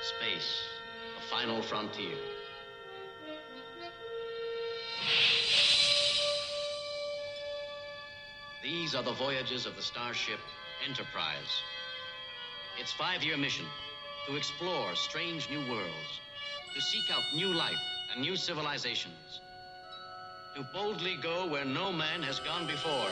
Space, the final frontier. These are the voyages of the starship Enterprise. Its 5-year mission, to explore strange new worlds, to seek out new life and new civilizations, to boldly go where no man has gone before.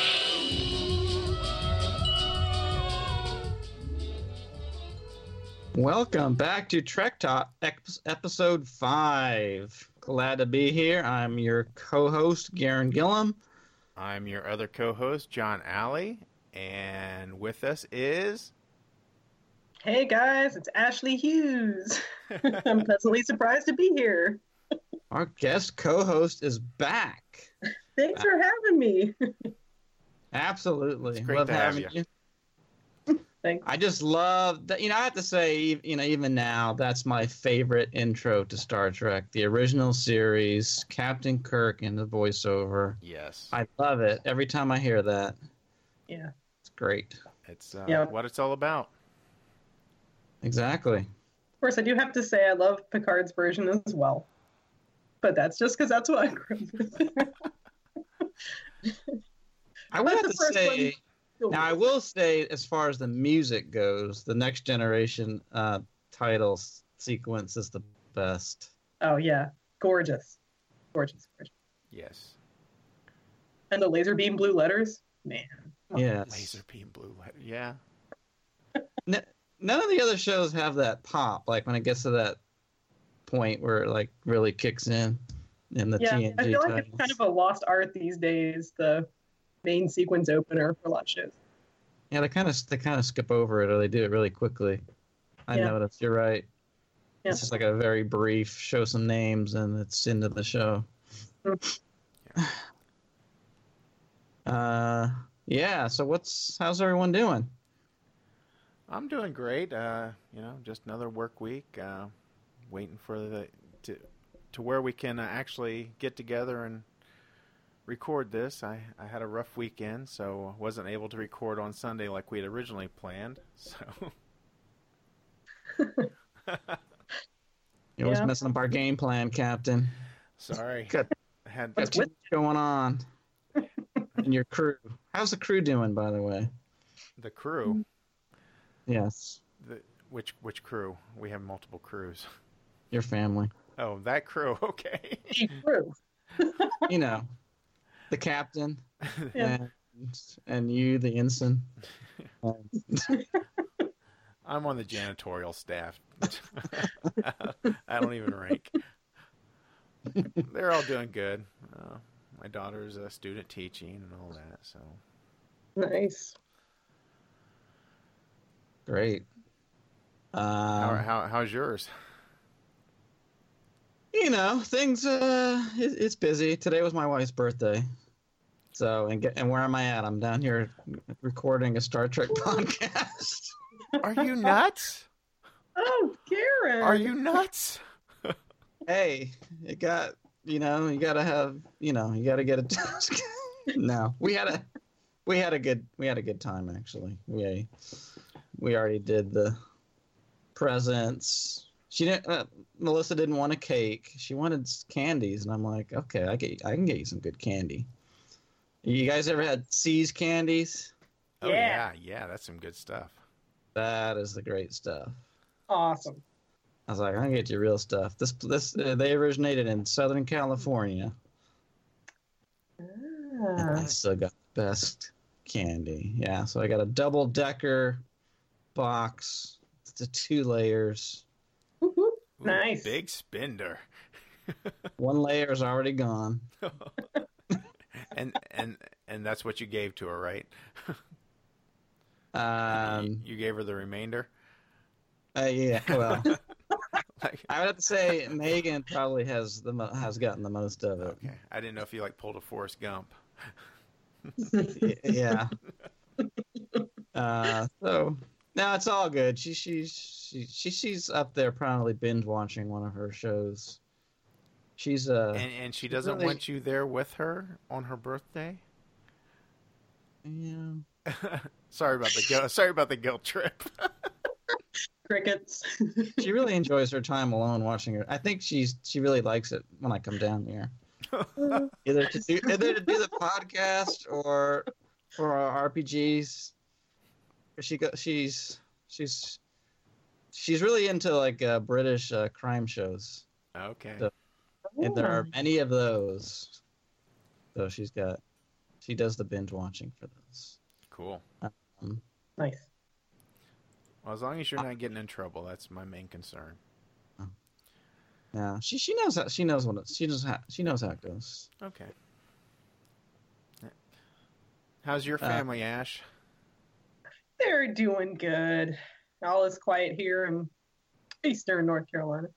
Welcome back to Trek Talk, episode 5. Glad to be here. I'm your co-host, Garen Gillum. I'm your other co-host, John Alley, and with us is... Hey guys, it's Ashley Hughes. I'm pleasantly surprised to be here. Our guest co-host is back. Thanks for having me. Absolutely. It's great Love to have having you. Thanks. I just love that. I have to say, even now, that's my favorite intro to Star Trek. The original series, Captain Kirk in the voiceover. Yes. I love it. Every time I hear that. Yeah. It's great. It's what it's all about. Exactly. Of course, I do have to say I love Picard's version as well. But that's just because that's what I grew up with. I would have to first say... one. Now, I will say, as far as the music goes, the Next Generation title sequence is the best. Oh, yeah. Gorgeous. Gorgeous. Yes. And the laser beam blue letters? Man. Yes. Laser beam blue letter. Yeah. None of the other shows have that pop, like when it gets to that point where it like really kicks in the TNG I feel like titles. it's kind of a lost art these days, the main sequence opener for a lot of shows. Yeah, they kind of skip over it, or they do it really quickly. I noticed. You're right. Yeah. It's just like a very brief, show some names, and it's into the show. Yeah. So how's everyone doing? I'm doing great. Just another work week. Waiting for to where we can actually get together and record this. I had a rough weekend, so I wasn't able to record on Sunday like we had originally planned. So You're always messing up our game plan, Captain. sorry. Got too much going on. And your crew. How's the crew doing, by the way? The crew. Yes. Which crew? We have multiple crews. Your family. Oh, that crew. Okay. True. The captain Yeah. and you, the ensign. I'm on the janitorial staff. I don't even rank. They're all doing good. My daughter's a student teaching and all that. So Nice. Great. How's yours? Things. It's busy. Today was my wife's birthday. So and where am I at? I'm down here recording a Star Trek podcast. Are you nuts? Oh, Garen. Are you nuts? Hey, it got. You gotta have. You gotta get it. No, we had a good time actually. We already did the presents. Melissa didn't want a cake. She wanted candies, and I'm like, okay, I can get you some good candy. You guys ever had C's candies? Oh yeah, that's some good stuff. That is the great stuff. Awesome. I was like, I can get you real stuff. They originated in Southern California. And I still got the best candy. Yeah, so I got a double-decker box. It's 2 layers. Woo-hoo. Ooh, Nice. Big spender. 1 layer is already gone. and that's what you gave to her, right? You gave her the remainder? Yeah, well, I would have to say Megan probably has gotten the most of it. Okay, I didn't know if you pulled a Forrest Gump. Yeah. So no, it's all good. She's up there probably binge watching one of her shows. She's and she doesn't really want you there with her on her birthday. Yeah. Sorry about the guilt trip. Crickets. She really enjoys her time alone watching her. I think she really likes it when I come down here. either to do the podcast or for our RPGs. She's really into like British crime shows. Okay. So, and there are many of those. So she does the binge watching for those. Cool. Nice. Well, as long as you're not getting in trouble, that's my main concern. Yeah, she knows how she knows how it goes. Okay. How's your family, Ash? They're doing good. All is quiet here in eastern North Carolina.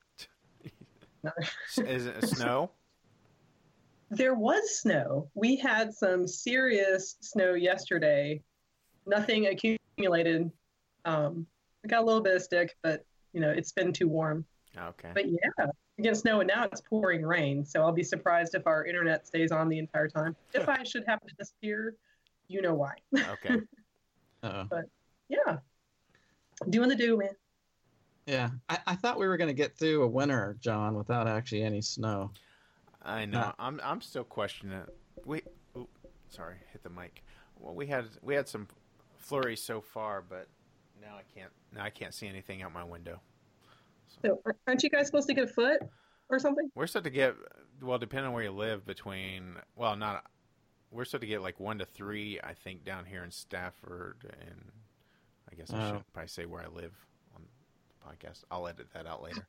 Is it snow? There was snow. We had some serious snow yesterday. Nothing accumulated. We got a little bit of stick, but it's been too warm. Okay. But yeah, against snow, and now it's pouring rain. So I'll be surprised if our internet stays on the entire time. If I should happen to disappear, you know why. Okay. But yeah, doing the do, man. Yeah, I thought we were going to get through a winter, John, without actually any snow. I know. I'm still questioning it. Sorry, hit the mic. Well, we had some flurries so far, but now I can't see anything out my window. So aren't you guys supposed to get a foot or something? We're supposed to get, well, depending on where you live, we're supposed to get like 1 to 3, I think, down here in Stafford, and I guess I shouldn't probably say where I live on the podcast. I'll edit that out later.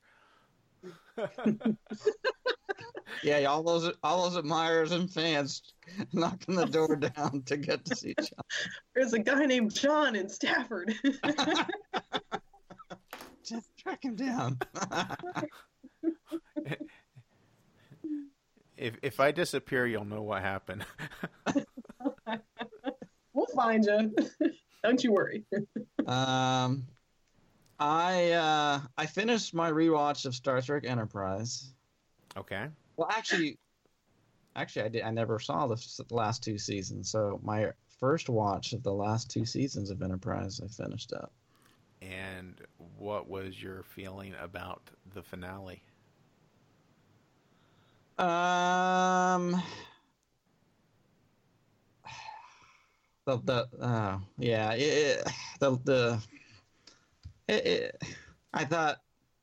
Yeah, all those admirers and fans knocking the door down to get to see John. There's a guy named John in Stafford. Just track him down. If I disappear, you'll know what happened. We'll find you. Don't you worry. I finished my rewatch of Star Trek Enterprise. Okay. Well, actually, I did. I never saw the last 2 seasons, so my first watch of the last 2 seasons of Enterprise, I finished up. And what was your feeling about the finale? I thought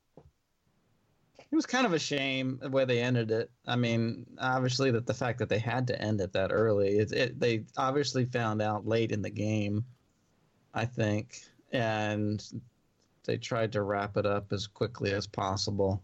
it was kind of a shame the way they ended it. I mean, obviously the fact that they had to end it that early, they obviously found out late in the game, I think, and they tried to wrap it up as quickly as possible.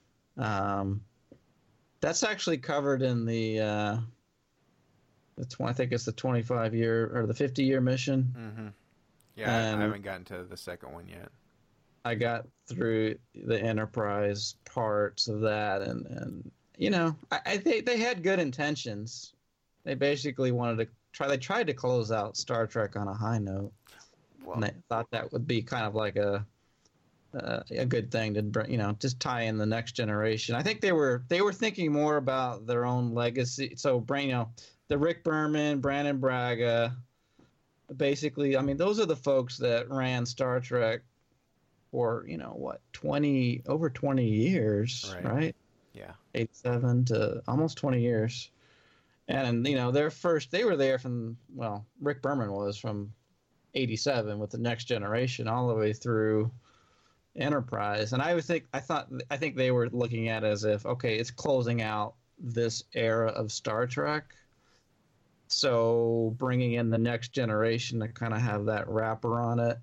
That's actually covered in I think it's the 25-year or the 50-year mission. Mm-hmm. Yeah, I haven't gotten to the second one yet. I got through the Enterprise parts of that, and I think they had good intentions. They basically they tried to close out Star Trek on a high note, and they thought that would be kind of like a good thing to bring, just tie in the next generation. I think they were thinking more about their own legacy. So, the Rick Berman, Brandon Braga, basically, I mean, those are the folks that ran Star Trek for over 20 years, right? Yeah, 87 to almost 20 years, and they were there from Rick Berman was from 87 with the Next Generation all the way through Enterprise, and I think they were looking at it as if, okay, it's closing out this era of Star Trek, so bringing in the Next Generation to kind of have that wrapper on it.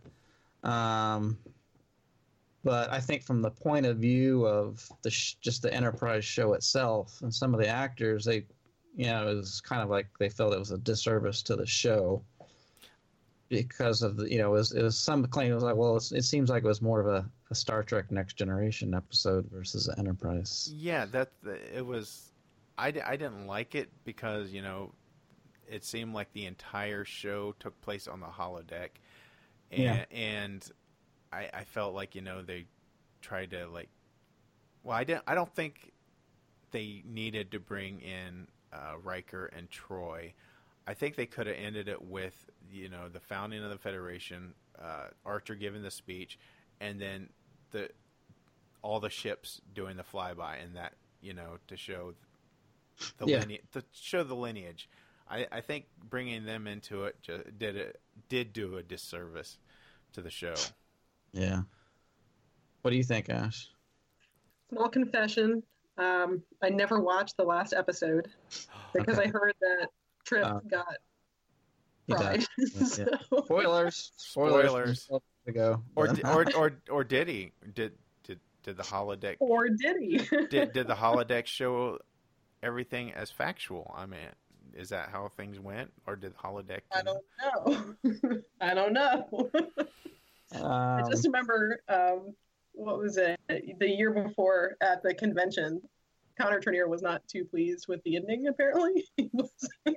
But I think from the point of view of just the Enterprise show itself and some of the actors, it was kind of like they felt it was a disservice to the show because of the, it was some claim it was like, well, it seems like it was more of a Star Trek Next Generation episode versus the Enterprise. Yeah, it was. I didn't like it because it seemed like the entire show took place on the holodeck, and I felt like they tried to I don't think they needed to bring in Riker and Troy. I think they could have ended it with the founding of the Federation, Archer giving the speech, and then all the ships doing the flyby, and that, to show the lineage. I think bringing them into it did do a disservice to the show. Yeah. What do you think, Ash? Small confession. I never watched the last episode because I heard that Trip got fried. So. Spoilers. Ago. Or did he? Did the holodeck? Or did he? did the holodeck show everything as factual? I mean, is that how things went, or did the holodeck? I don't know. I don't know. I just remember, what was it? The year before at the convention, Connor Trinneer was not too pleased with the ending. Apparently, he was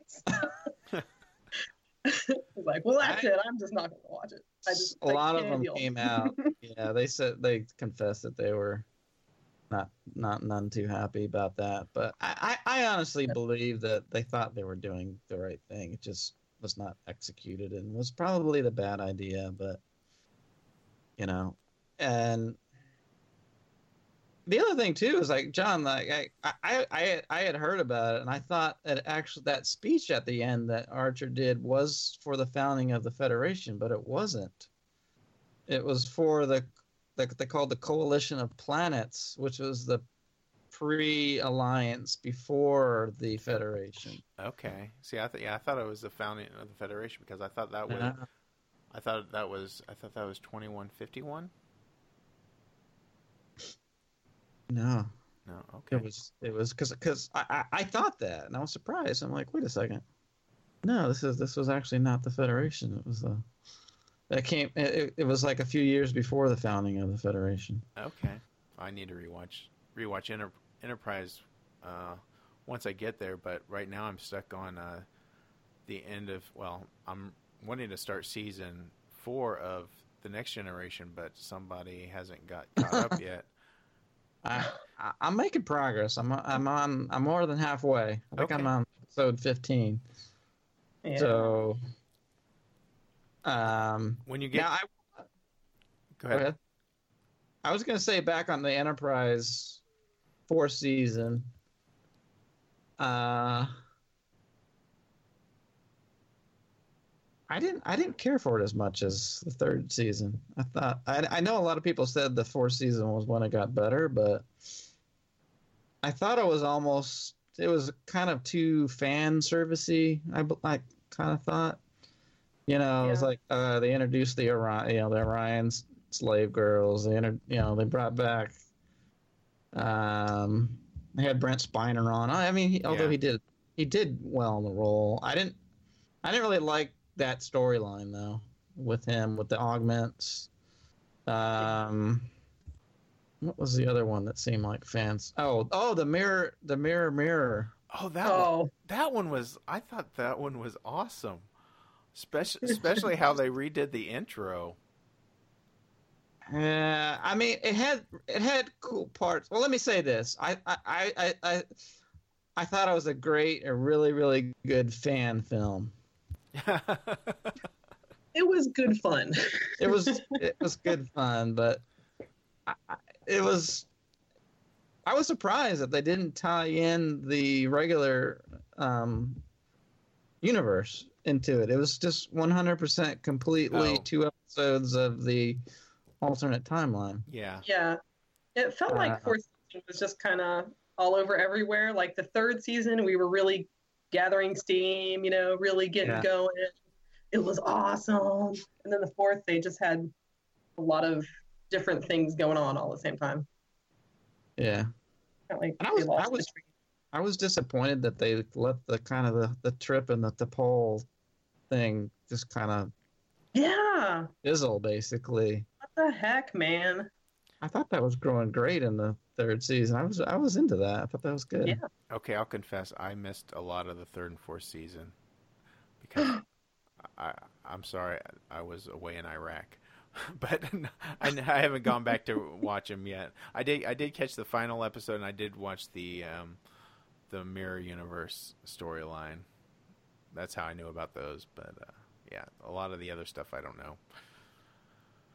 like, "Well, that's it. I'm just not going to watch it." A lot of them came out. Yeah, they confessed that they were none too happy about that. But I honestly believe that they thought they were doing the right thing. It just was not executed and was probably the bad idea. But and the other thing too is like John, like I had heard about it, and I thought that actually that speech at the end that Archer did was for the founding of the Federation, but it wasn't. It was for they called the Coalition of Planets, which was the pre-alliance before the Federation. Okay. See, I thought it was the founding of the Federation because I thought that was I thought that was 2151. No. Okay. It was because I thought that, and I was surprised. I'm like, wait a second. No, this was actually not the Federation. It was it was like a few years before the founding of the Federation. Okay, I need to rewatch Enterprise once I get there. But right now I'm stuck on the end of. Well, I'm wanting to start season 4 of the Next Generation, but somebody hasn't got caught up yet. I'm making progress. I'm more than halfway. I think I'm on episode 15. Yeah. So, when you get now go ahead. I was going to say back on the Enterprise 4th season. I didn't care for it as much as the 3rd season. I thought I know a lot of people said the 4th season was when it got better, but I thought it was kind of too fan servicey. I kind of thought, it was like they introduced the Orion slave girls. They brought back. They had Brent Spiner on. I mean, although he did well in the role. I didn't really like that storyline though with him with the augments. What was the other one that seemed like fans? Oh, the mirror. Oh, that one was. I thought that one was awesome, especially how they redid the intro. I mean, it had cool parts. Well, let me say this: I thought it was a really, really good fan film. It was good fun. It was good fun, but I was surprised that they didn't tie in the regular universe into it. It was just 100% completely 2 episodes of the alternate timeline. Yeah. Yeah. It felt like 4th season was just kind of all over everywhere. Like the 3rd season, we were really gathering steam, really getting going. It was awesome. And then the 4th, they just had a lot of different things going on all at the same time. Yeah. Like I was disappointed that they let the kind of the Trip and the T'Pol thing just kind of fizzle, basically. What the heck, man? I thought that was growing great in the 3rd season. I was into that. I thought that was good. Yeah. Okay, I'll confess I missed a lot of the 3rd and 4th season because I'm sorry, I was away in Iraq. But I haven't gone back to watch them yet. I did catch the final episode, and I did watch the Mirror Universe storyline. That's how I knew about those. But a lot of the other stuff I don't know.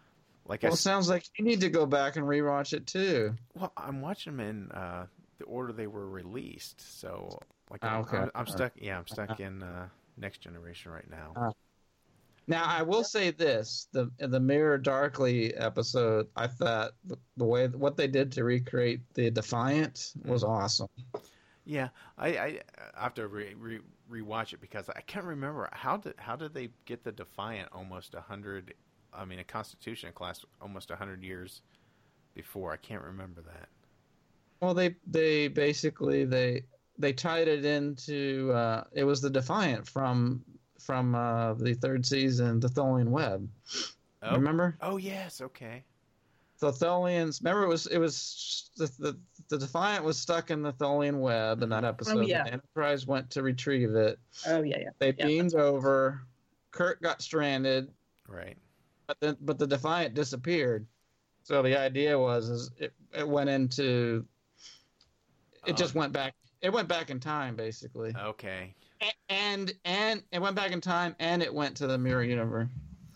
Like Well, it sounds like you need to go back and rewatch it too. well, I'm watching them in the order they were released. So like Okay. I'm stuck. Yeah, I'm stuck in Next Generation right now. Now, I will say this: the Mirror Darkly episode, I thought the way what they did to recreate the Defiant was awesome. Yeah, I have to rewatch it because I can't remember how did they get the Defiant almost 100. I mean, a Constitution class almost 100 years before. I can't remember that. Well, they basically they tied it into it was the Defiant from the third season, the Tholian Web. Oh. Remember? Oh yes, okay. The Tholians. Remember, it was the Defiant was stuck in the Tholian Web in that episode. Oh, yeah. The Enterprise went to retrieve it. Oh yeah. They beamed over. Kirk got stranded. Right. But the Defiant disappeared. So the idea was it went into. It just went back. It went back in time, basically. Okay. And it went back in time, and it went to the mirror universe.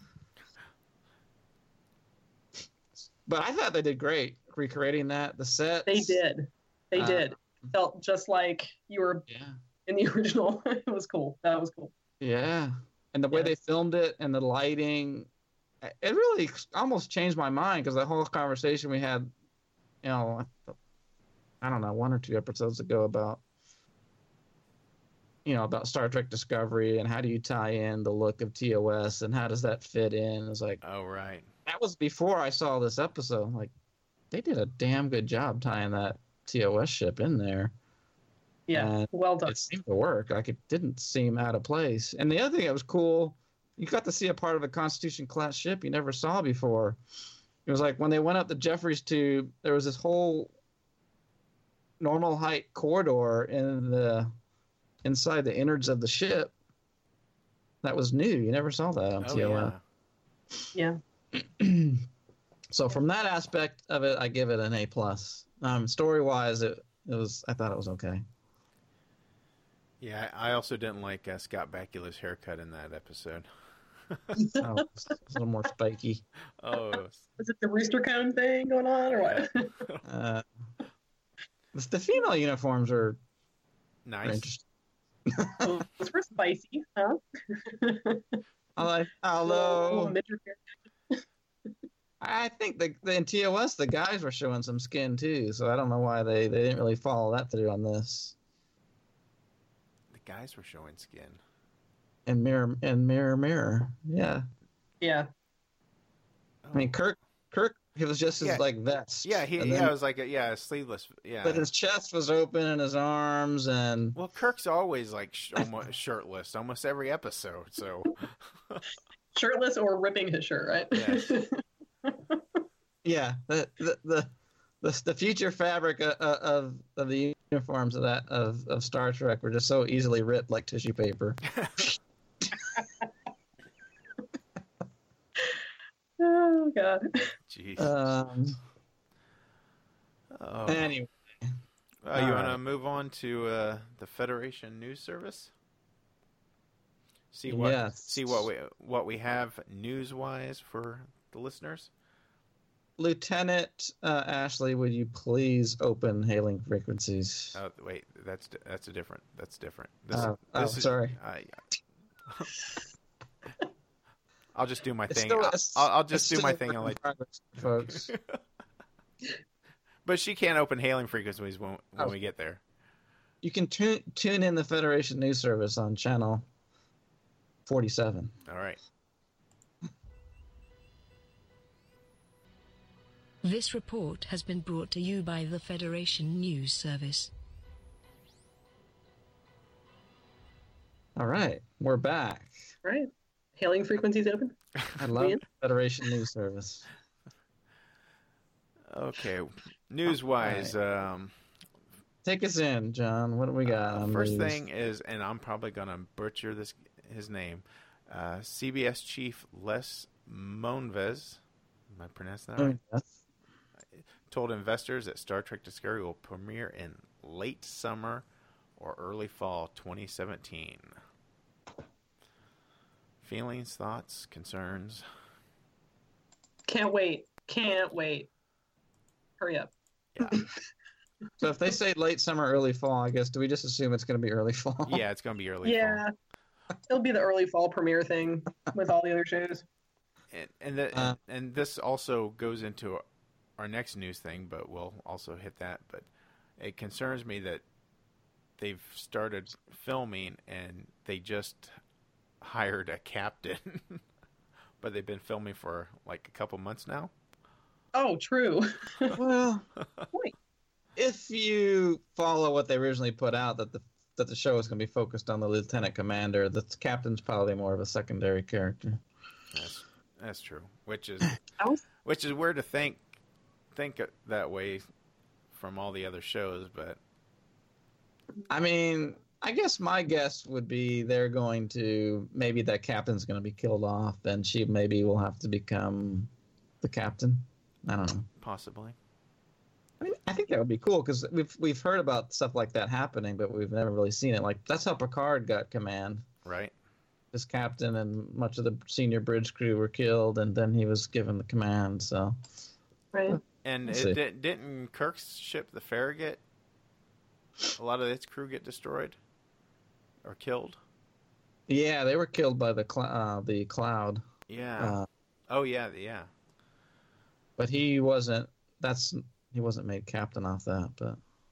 But I thought they did great recreating that. The sets. They did. They did. Felt just like you were in the original. It was cool. That was cool. Yeah, and the way they filmed it and the lighting, it really almost changed my mind because the whole conversation we had, you know, I don't know, 1 or 2 episodes ago about Star Trek Discovery and how do you tie in the look of TOS and how does that fit in? It's like, oh right, that was before I saw this episode. Like, they did a damn good job tying that TOS ship in there. Yeah, and well done. It seemed to work. Like, it didn't seem out of place. And the other thing that was cool, you got to see a part of a Constitution class ship you never saw before. It was like when they went up the Jeffries tube, there was this whole normal height corridor inside the innards of the ship. That was new. You never saw that on TOS. Yeah. So from that aspect of it, I give it an A+. Story wise, it was. I thought it was okay. Yeah, I also didn't like Scott Bakula's haircut in that episode. It's a little more spiky. Oh, is it the rooster cone thing going on, or what? The female uniforms are nice. Interesting. Those were spicy, huh? Although I think in TOS the guys were showing some skin too, so I don't know why they didn't really follow that through on this. The guys were showing skin. And mirror. Yeah. Yeah. Oh. I mean, Kirk, he was just his like vest. Yeah, it was like a sleeveless. Yeah. But his chest was open and his arms and. Well, Kirk's always like almost shirtless, almost every episode. So. Shirtless or ripping his shirt, right? Yes. Yeah, the future fabric of the uniforms of Star Trek were just so easily ripped like tissue paper. Oh God. Jeez. Anyway, you want to move on to the Federation News Service? See what we have news wise for the listeners. Lieutenant Ashley, would you please open hailing frequencies? Oh wait, that's different. That's different. Sorry. I'll just do my thing. I'll just do my thing. I'll folks. But she can't open hailing frequencies when we get there. You can tune in the Federation News Service on channel 47. All right. This report has been brought to you by the Federation News Service. All right, we're back. Right. Hailing frequencies open. I love the Federation News Service. Okay, news-wise, right. Take us in, John. What do we got? First thing is, and I'm probably gonna butcher his name, CBS chief Les Moonves. Am I pronouncing that right? Yes. Told investors that Star Trek Discovery will premiere in late summer or early fall 2017. Feelings, thoughts, concerns? Can't wait. Can't wait. Hurry up. Yeah, So if they say late summer, early fall, I guess do we just assume it's going to be early fall? yeah, it's gonna be early Yeah. It'll be the early fall premiere thing with all the other shows. fall. And this also goes into our next news thing, but we'll also hit that. But it concerns me that they've started filming and they just hired a captain, but they've been filming for like a couple months now. Oh, true. Well, Wait. if you follow what they originally put out, that the show is going to be focused on the lieutenant commander, the captain's probably more of a secondary character. That's true. Which is weird to think that way from all the other shows, but I mean, I guess my guess would be they're going to maybe that captain's going to be killed off, and she maybe will have to become the captain. I don't know. possibly. I mean, I think that would be cool because we've heard about stuff like that happening, but we've never really seen it. Like that's how Picard got command. Right. His captain and much of the senior bridge crew were killed, and then he was given the command. So, Right. And Let's see. didn't Kirk's ship, the Farragut, a lot of its crew get destroyed or killed? yeah, they were killed by the cloud. Yeah. Oh yeah, yeah. But he wasn't. He wasn't made captain off that. But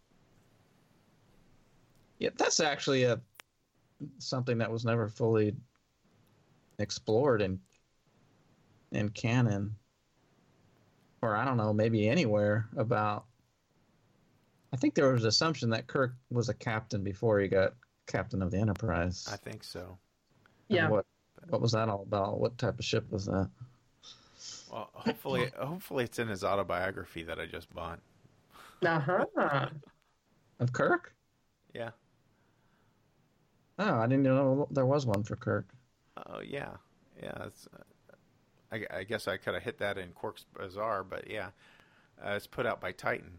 yeah, that's actually something that was never fully explored in canon, or I don't know, maybe anywhere about. I think there was an assumption that Kirk was a captain before he got captain of the Enterprise. I think so. And Yeah. What was that all about? What type of ship was that? Well, hopefully it's in his autobiography that I just bought. Uh-huh. Of Kirk? Yeah. Oh, I didn't know there was one for Kirk. Oh yeah. Yeah. It's, I guess I could have hit that in Quark's Bazaar, but yeah, it's put out by Titan.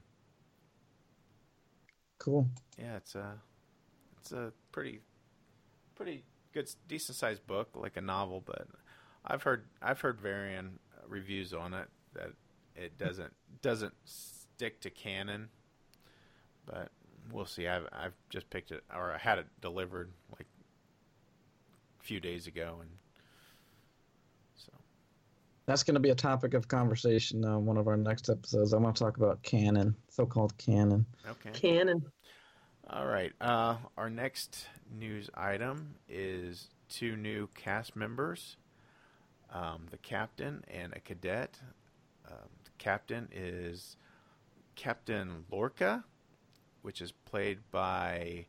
Cool. Yeah, it's a pretty good, decent sized book, like a novel. But I've heard varying reviews on it that it doesn't stick to canon. But we'll see. I've just picked it, or I had it delivered like a few days ago, and so That's going to be a topic of conversation on one of our next episodes. I want to talk about canon, so-called canon. okay. Canon. All right. Our next news item is 2 new cast members, the captain and a cadet. The captain is Captain Lorca, which is played by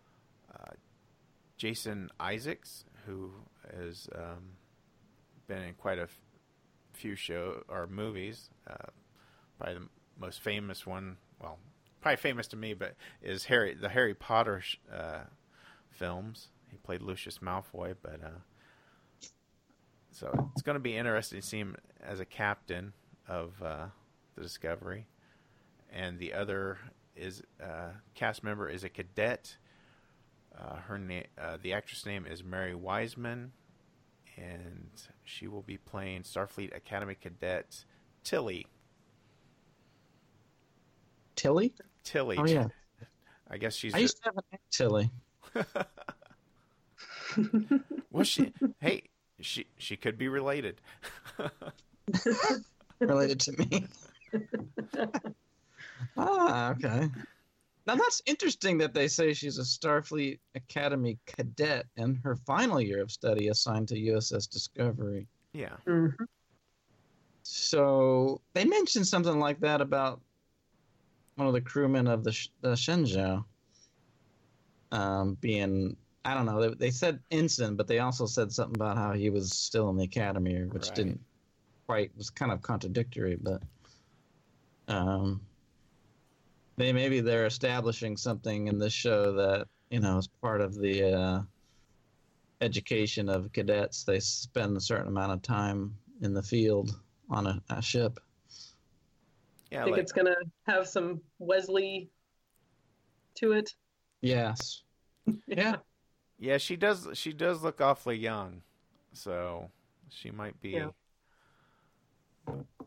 Jason Isaacs, who has been in quite a few show or movies. Probably the most famous one, well, probably famous to me, but is the Harry Potter films. He played Lucius Malfoy, but so it's going to be interesting to see him as a captain of the Discovery. And the other is cast member is a cadet. The actress name is Mary Wiseman, and she will be playing Starfleet Academy cadet Tilly. Tilly? Tilly. Oh, yeah. I guess she's. I used to have an Aunt Tilly. Well, she could be related. Related to me. Okay. Now that's interesting that they say she's a Starfleet Academy cadet and her final year of study assigned to USS Discovery. Yeah. Mhm. So they mentioned something like that about one of the crewmen of the Shenzhou being, I don't know, they said ensign, but they also said something about how he was still in the academy, which Right. didn't quite, was kind of contradictory, but maybe they're establishing something in this show that, is part of the education of cadets. They spend a certain amount of time in the field on a ship. Yeah. I think Like, it's gonna have some Wesley to it. Yes. Yeah. yeah, she does look awfully young, so she might be. Yeah.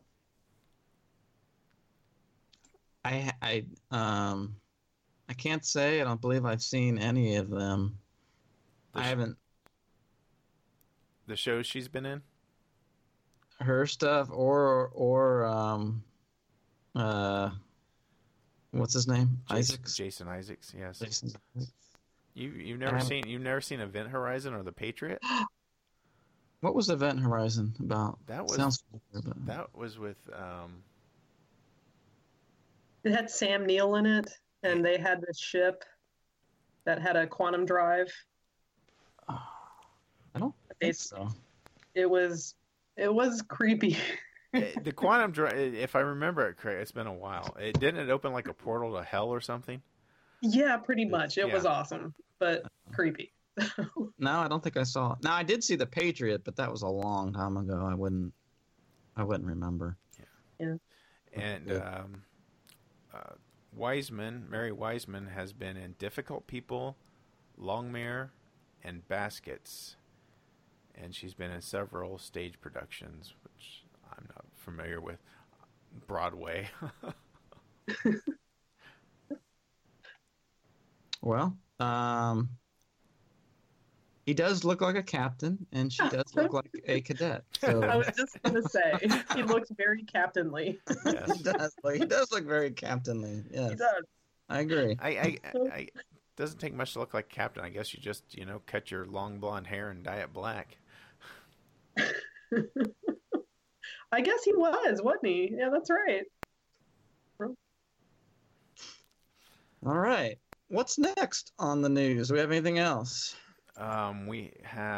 I can't say. I don't believe I've seen any of them. The I sh- haven't The shows she's been in? her stuff or uh what's his name? Isaacs. Jason Isaacs, yes. Jason. You've I never haven't- seen Event Horizon or The Patriot? What was Event Horizon about? That was Sounds familiar, but that was with It had Sam Neill in it, and they had this ship that had a quantum drive. I don't think so. It was creepy. the Quantum Drive. If I remember it correct, it's been a while. Didn't it open like a portal to hell or something? Yeah, pretty much. It Yeah. was awesome, but creepy. No, I don't think I saw it. Now I did see The Patriot, but that was a long time ago. I wouldn't remember. And Mary Wiseman has been in Difficult People, Longmire, and Baskets. And she's been in several stage productions, which I'm not familiar with. Broadway. Well, he does look like a captain, and she does look like a cadet. So I was just gonna say he looks very captainly. he does look very captainly. Yes, He does. I agree. I doesn't take much to look like Captain. I guess you just, cut your long blonde hair and dye it black. I guess he was, wasn't he? Yeah, that's right. All right. What's next on the news? Do we have anything else? We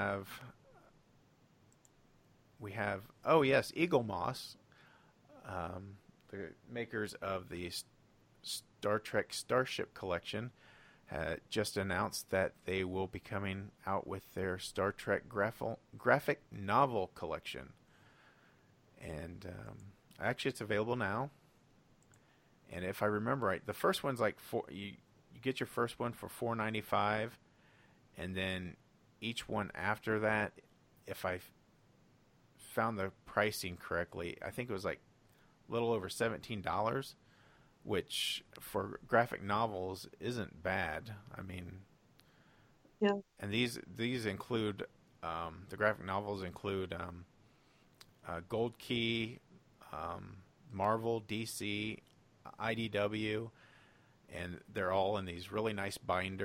have oh yes, Eagle Moss, the makers of the Star Trek Starship Collection, just announced that they will be coming out with their Star Trek graphic novel collection, and actually it's available now. And if I remember right, the first one's like you get your first one for $4.95. And then each one after that, if I found the pricing correctly, I think it was like a little over $17, which for graphic novels isn't bad. I mean, Yeah. And these include the graphic novels include Gold Key, Marvel, DC, IDW, and they're all in these really nice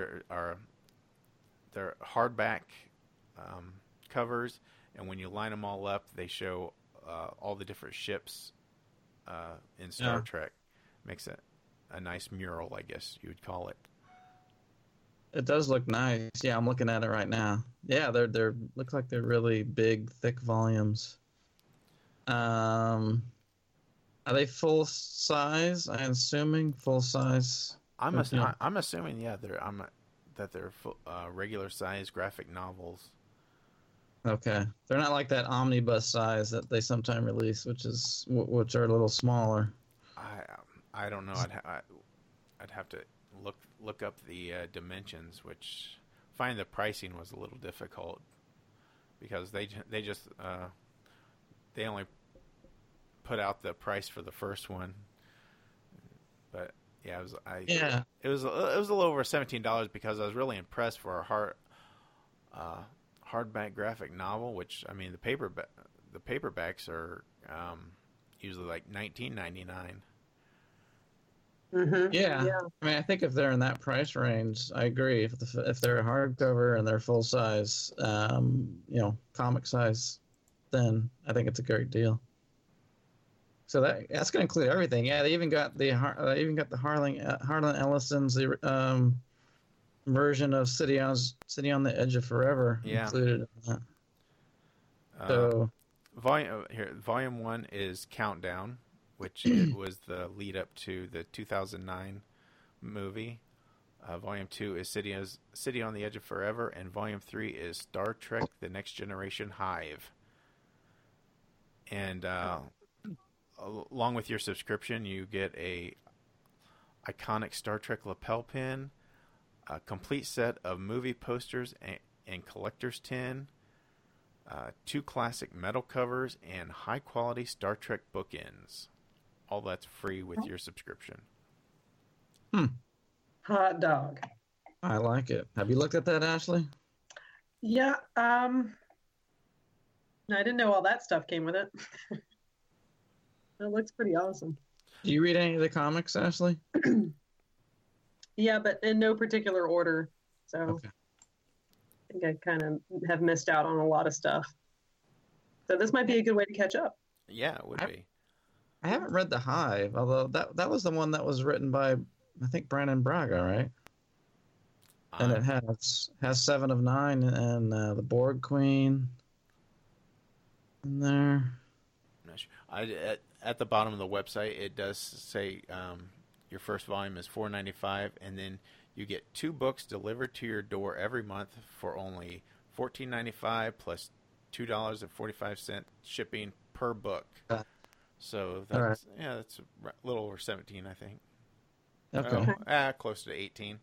they're hardback covers, and when you line them all up, they show all the different ships in Star Trek. Makes it a nice mural, I guess you would call it. It does look nice. Yeah, I'm looking at it right now. Yeah, they're look like they're really big, thick volumes. Are they full size? I'm assuming full size. I'm assuming, yeah, that they're regular size graphic novels. Okay, they're not like that omnibus size that they sometimes release, which are a little smaller. I don't know. I'd have to look up the dimensions, which find the pricing was a little difficult because they only put out the price for the first one, but yeah, it was a little over $17 because I was really impressed for a hardback graphic novel, which I mean the paperbacks are usually like $19.99. Mm-hmm. Yeah. I mean, I think if they're in that price range, I agree. If they're a hardcover and they're full size, comic size, then I think it's a great deal. So that's going to include everything. Yeah, they even got the Harlan Ellison's version of City on the Edge of Forever included in that. So Volume 1 is Countdown, which it was the lead up to the 2009 movie. Volume 2 is City on the Edge of Forever, and Volume 3 is Star Trek: The Next Generation Hive. And along with your subscription, you get a iconic Star Trek lapel pin, a complete set of movie posters and collector's tin, 2 classic metal covers, and high-quality Star Trek bookends. All that's free with your subscription. Hot dog. I like it. Have you looked at that, Ashley? Yeah. I didn't know all that stuff came with it. It looks pretty awesome. Do you read any of the comics, Ashley? Yeah, but in no particular order. So Okay. I think I kind of have missed out on a lot of stuff. So this might be a good way to catch up. Yeah, it would be. I haven't read The Hive, although that was the one that was written by, I think, Brandon Braga, right? And it has 7 of 9 and the Borg Queen in there. I'm not sure. At the bottom of the website, it does say your first volume is $4.95, and then you get 2 books delivered to your door every month for only $14.95 plus $2.45 shipping per book. So that's that's a little over 17, I think. Okay. Close to 18.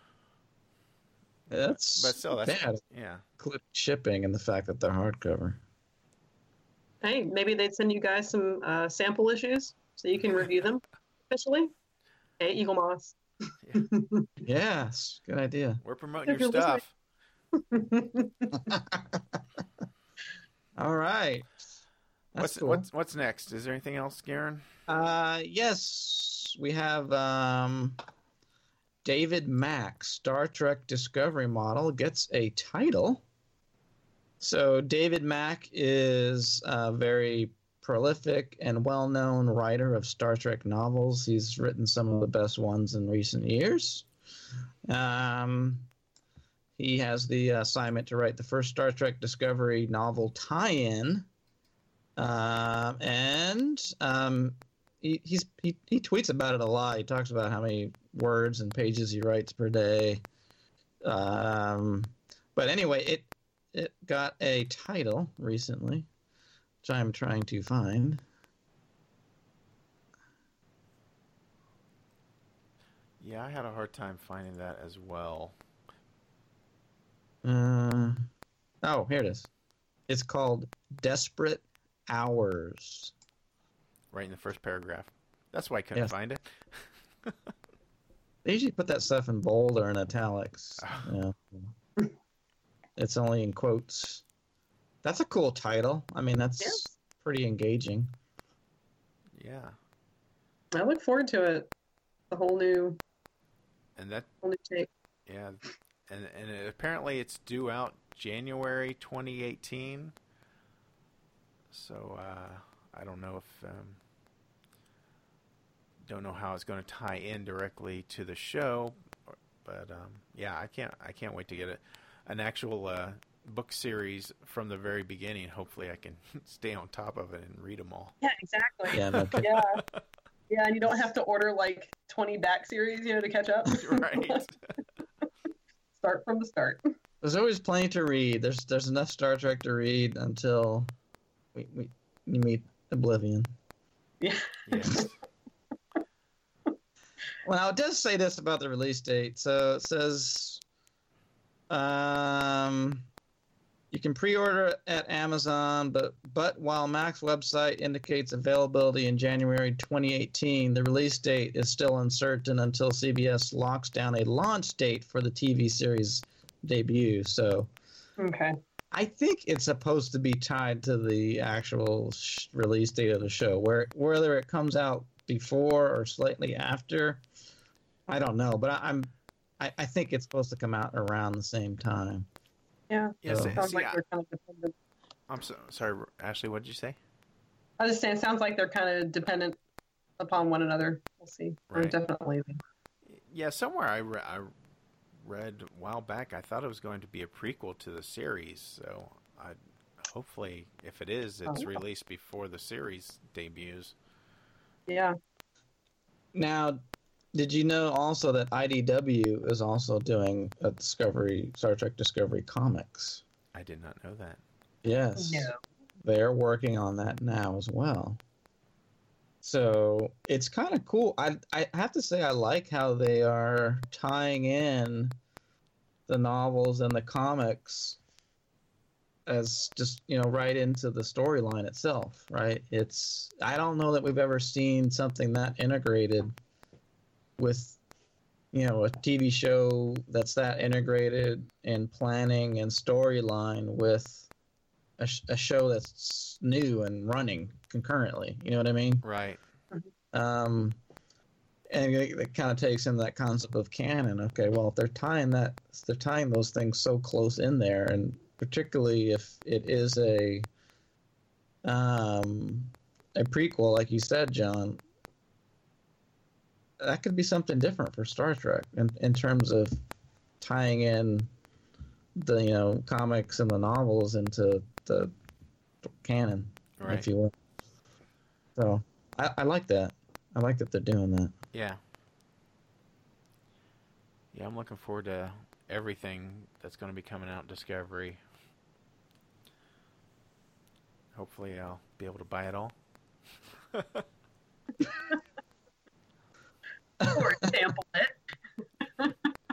But still, that's bad. Yeah. Including shipping and the fact that they're hardcover. Hey, maybe they'd send you guys some sample issues so you can review them officially. Hey, Eagle Moss. Yes, good idea. We're promoting your stuff. All right. That's cool. What's next? Is there anything else, Garen? Yes, we have David Mack, Star Trek Discovery model, gets a title. So David Mack is a very prolific and well-known writer of Star Trek novels. He's written some of the best ones in recent years. He has the assignment to write the first Star Trek Discovery novel tie-in. He tweets about it a lot. He talks about how many words and pages he writes per day. But anyway, it got a title recently, which I'm trying to find. Yeah, I had a hard time finding that as well. Oh, here it is. It's called Desperate Hours. Right in the first paragraph. That's why I couldn't find it. They usually put that stuff in bold or in italics. Yeah. It's only in quotes. That's a cool title. I mean, that's pretty engaging. Yeah. I look forward to it. The whole new take. Yeah. And apparently it's due out January 2018. So I don't know if don't know how it's going to tie in directly to the show, but yeah, I can't wait to get an actual book series from the very beginning. Hopefully, I can stay on top of it and read them all. Yeah, exactly. Yeah, no kidding. Yeah, and you don't have to order like 20 back series, to catch up. Right. Start from the start. There's always plenty to read. There's enough Star Trek to read until we meet Oblivion. Yeah. Yes. Well, it does say this about the release date. So it says you can pre-order at Amazon, but while Mac's website indicates availability in January 2018, the release date is still uncertain until CBS locks down a launch date for the TV series debut. So okay. I think it's supposed to be tied to the actual release date of the show. Whether it comes out before or slightly after, I don't know. But I think it's supposed to come out around the same time. Yeah. Yes. Sounds like they're kind of dependent. I'm sorry, Ashley. What did you say? I was just saying, it sounds like they're kind of dependent upon one another. We'll see. Right. Definitely. Yeah, somewhere I read a while back, I thought it was going to be a prequel to the series. So hopefully, if it is, it's released before the series debuts. Yeah. Now, did you know also that IDW is also doing a Star Trek Discovery comics? I did not know that. Yes. No. They're working on that now as well. So it's kind of cool. I have to say I like how they are tying in the novels and the comics as just, right into the storyline itself, right? I don't know that we've ever seen something that integrated with a TV show that's that integrated in planning and storyline with a show that's new and running concurrently. You know what I mean? Right. And it kind of takes in that concept of canon. Okay, well, if they're tying those things so close in there, and particularly if it is a prequel, like you said, John, that could be something different for Star Trek in terms of tying in the comics and the novels into the canon, Right. if you will. So I like that. I like that they're doing that. Yeah. Yeah, I'm looking forward to everything that's going to be coming out in Discovery. Hopefully I'll be able to buy it all. Or sample it.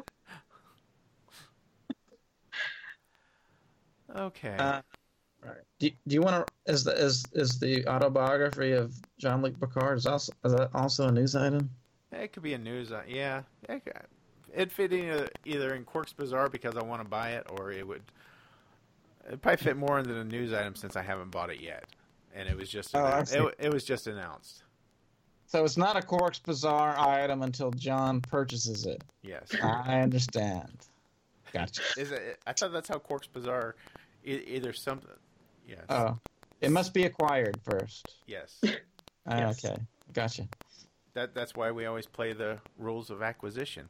Okay. Right. Do you want to? Is the autobiography of Jean-Luc Picard is that also a news item? It could be a news. Yeah. It'd fit in either in Quark's Bazaar because I want to buy it, or it'd probably fit more into the news item since I haven't bought it yet, and it was just it was just announced. So it's not a Quark's Bazaar item until John purchases it. Yes. I understand. Gotcha. Is it? I thought that's how Quark's Bazaar either something. Yes. Oh, it must be acquired first. Yes. Yes. Okay, gotcha. That's why we always play the rules of acquisition.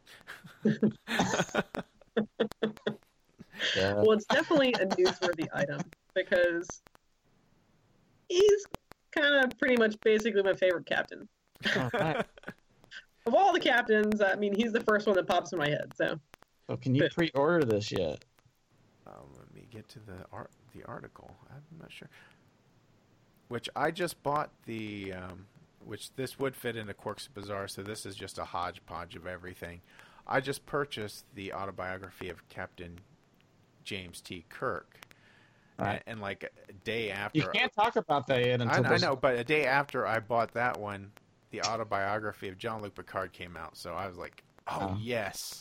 Yeah. Well, it's definitely a newsworthy item because he's kind of pretty much basically my favorite captain. All right. Of all the captains, I mean, he's the first one that pops in my head. So So can you pre-order this yet? Let me get to the article. I'm not sure. Which I just bought which this would fit into Quark's Bazaar, so this is just a hodgepodge of everything. I just purchased the autobiography of Captain James T. Kirk. Right. And like a day after... You can't talk about that yet until... I know, but a day after I bought that one, the autobiography of Jean-Luc Picard came out, so I was like, oh. Yes.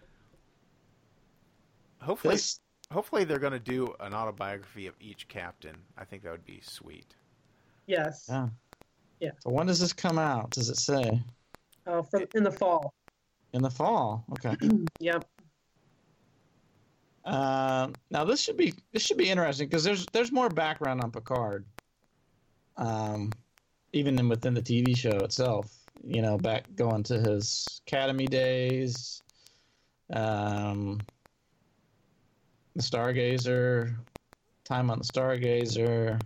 Hopefully they're going to do an autobiography of each captain. I think that would be sweet. yes, Yeah. So when does this come out? Does it say? in the fall. In the fall. Okay. Yep. Now this should be interesting because there's more background on Picard. Even within the TV show itself, back going to his academy days, the Stargazer, time on the Stargazer.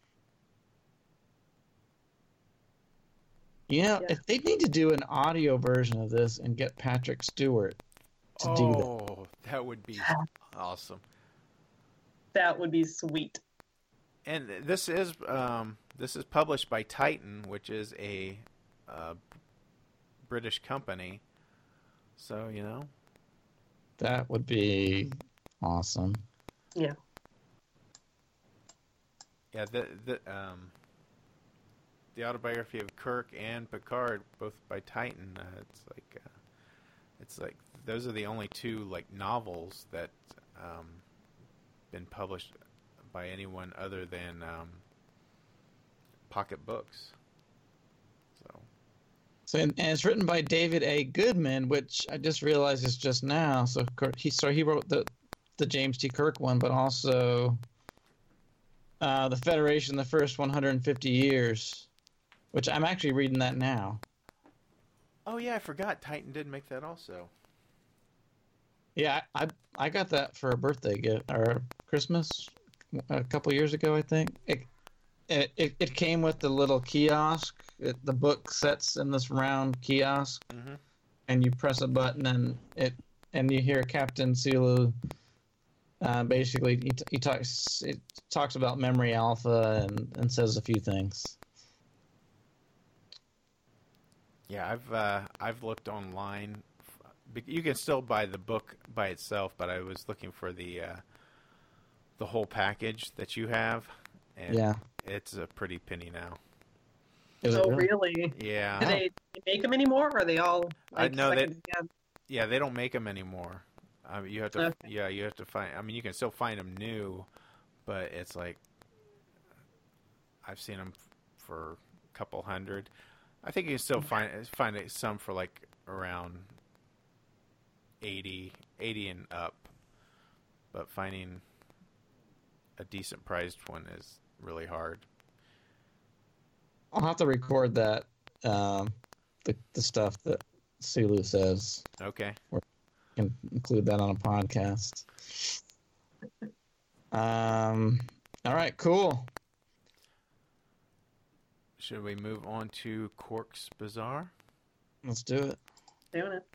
If they need to do an audio version of this and get Patrick Stewart to do that. Oh, that would be awesome. That would be sweet. And this is published by Titan, which is a British company. So, That would be awesome. Yeah. Yeah, the autobiography of Kirk and Picard, both by Titan. It's like those are the only two novels that been published by anyone other than Pocket Books. So and it's written by David A. Goodman, which I just realized is just now. So he wrote the James T. Kirk one, but also the Federation, the first 150 years, which I'm actually reading that now. Oh yeah, I forgot Titan did make that also. Yeah, I got that for a birthday gift or Christmas a couple years ago, I think. It came with the little kiosk. The book sets in this round kiosk, and you press a button, and you hear Captain Sulu. Basically, he talks about Memory Alpha and says a few things. Yeah, I've looked online. You can still buy the book by itself, but I was looking for the whole package that you have, and it's a pretty penny now. Oh, really? Yeah. Do they make them anymore, or are they all? No, Yeah, they don't make them anymore. You have to. Okay. Yeah, you have to find. I mean, you can still find them new, but it's like I've seen them for a couple hundred. I think you can still find some for like around 80 and up, but finding a decent priced one is really hard. I'll have to record that, the stuff that Sulu says. Okay. Can include that on a podcast. All right, cool. Should we move on to Quark's Bazaar? Let's do it. Doing it.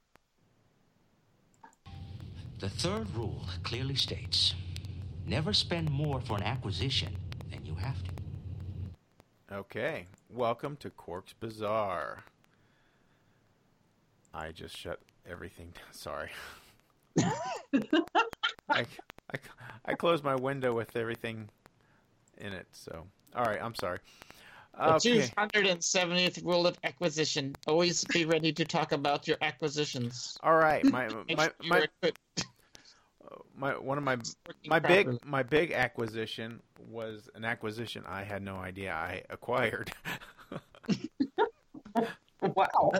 The third rule clearly states, never spend more for an acquisition than you have to. Okay. Welcome to Quark's Bazaar. I just shut everything down. Sorry. I closed my window with everything in it, so... All right, I'm sorry. The 270th rule of acquisition. Always be ready to talk about your acquisitions. All right, my big acquisition was an acquisition I had no idea I acquired. Wow.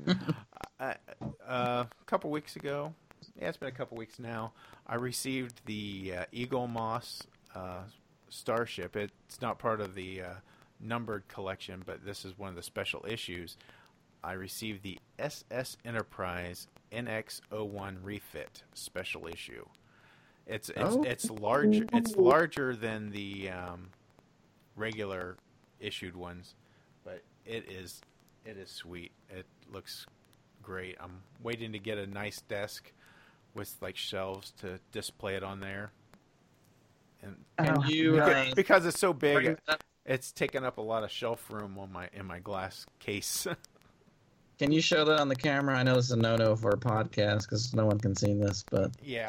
A couple weeks ago, it's been a couple weeks now, I received the Eagle Moss Starship. It's not part of the numbered collection, but this is one of the special issues. I received the SS Enterprise NX-01 refit special issue. It's large. It's larger than the regular issued ones, but it is sweet. It looks great. I'm waiting to get a nice desk with like shelves to display it on there. And because it's so big, it's taken up a lot of shelf room in my glass case. Can you show that on the camera? I know this is a no-no for a podcast because no one can see this, but yeah.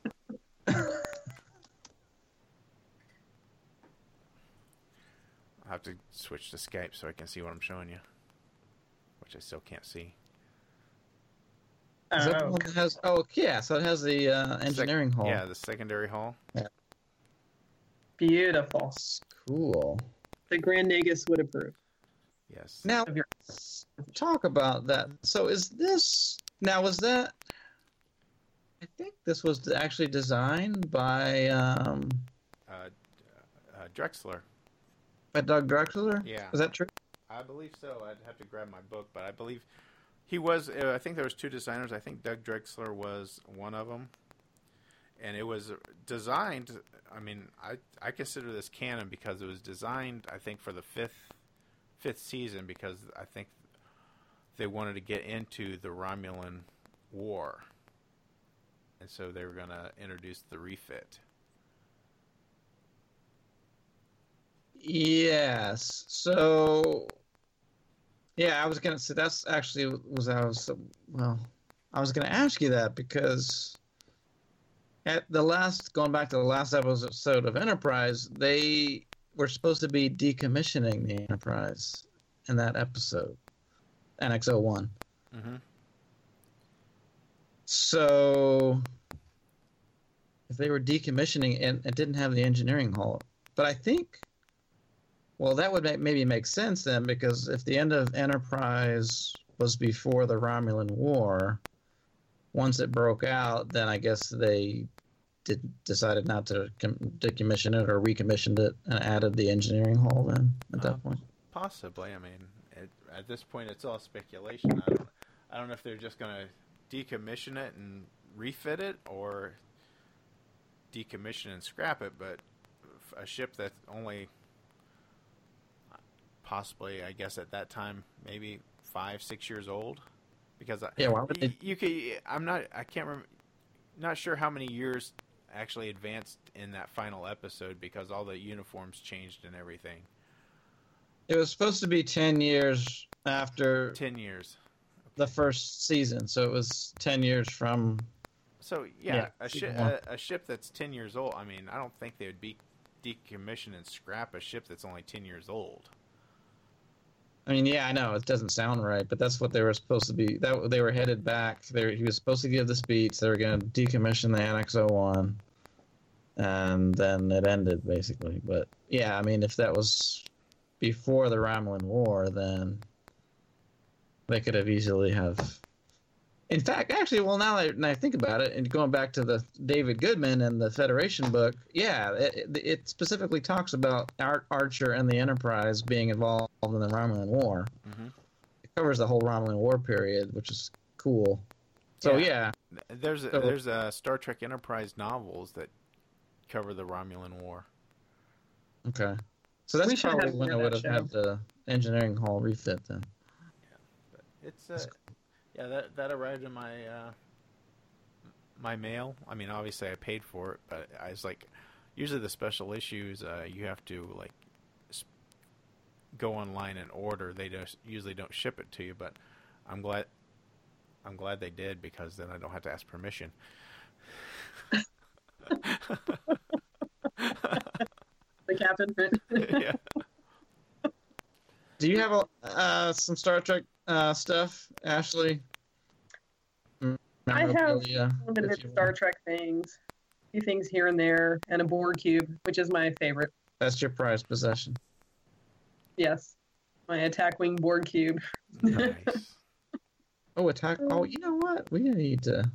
I'll have to switch to Skype so I can see what I'm showing you, which I still can't see. Is that the one that has? Oh, yeah. So it has the engineering hall. Yeah, the secondary hall. Yeah. Beautiful. That's cool. The Grand Nagus would approve. Yes. Now, talk about that. So is this... Now, was that... I think this was actually designed by... Drexler. By Doug Drexler? Yeah. Is that true? I believe so. I'd have to grab my book, but I believe he was... I think there was two designers. I think Doug Drexler was one of them. And it was designed... I mean, I consider this canon because it was designed, I think, for the fifth season because I think they wanted to get into the Romulan War. And so they were going to introduce the refit. Yes. So, yeah, I was going to say that's actually I was going to ask you that because at going back to the last episode of Enterprise, they were supposed to be decommissioning the Enterprise in that episode, NX-01. Mm-hmm. So, if they were decommissioning and it didn't have the engineering hall, but I think, well, that would maybe make sense then, because if the end of Enterprise was before the Romulan War, once it broke out, then I guess they decided not to decommission it or recommissioned it and added the engineering hall then at that point. Possibly. I mean, at this point, it's all speculation. I don't know if they're just going to decommission it and refit it or decommission and scrap it, but a ship that's only possibly, I guess at that time, maybe 5-6 years old. Because I can't remember, not sure how many years actually advanced in that final episode because all the uniforms changed and everything. It was supposed to be 10 years after 10 years. The first season, so it was 10 years from... So, a ship that's 10 years old, I mean, I don't think they would decommission and scrap a ship that's only 10 years old. I mean, yeah, I know it doesn't sound right, but that's what they were supposed to be. That they were headed back. He was supposed to give the speech. They were going to decommission the Annex 01, and then it ended basically. But yeah, I mean, if that was before the Romulan War, then they could have easily have. In fact, actually, well, now that I think about it, and going back to the David Goodman and the Federation book, yeah, it specifically talks about Archer and the Enterprise being involved in the Romulan War. Mm-hmm. It covers the whole Romulan War period, which is cool. So yeah, there's Star Trek Enterprise novels that cover the Romulan War. Okay, so that's probably when I would have had the engineering hall refit then. Yeah, but it's yeah, that arrived in my my mail. I mean, obviously I paid for it, but I was like, usually the special issues you have to like go online and order. They usually don't ship it to you, but I'm glad they did, because then I don't have to ask permission. The captain. Yeah. Do you have some Star Trek stuff, Ashley? I have limited Star Trek things, a few things here and there, and a Borg cube, which is my favorite. That's your prized possession. Yes, my attack wing Borg cube. Nice. Oh, attack! Oh, you know what? We need to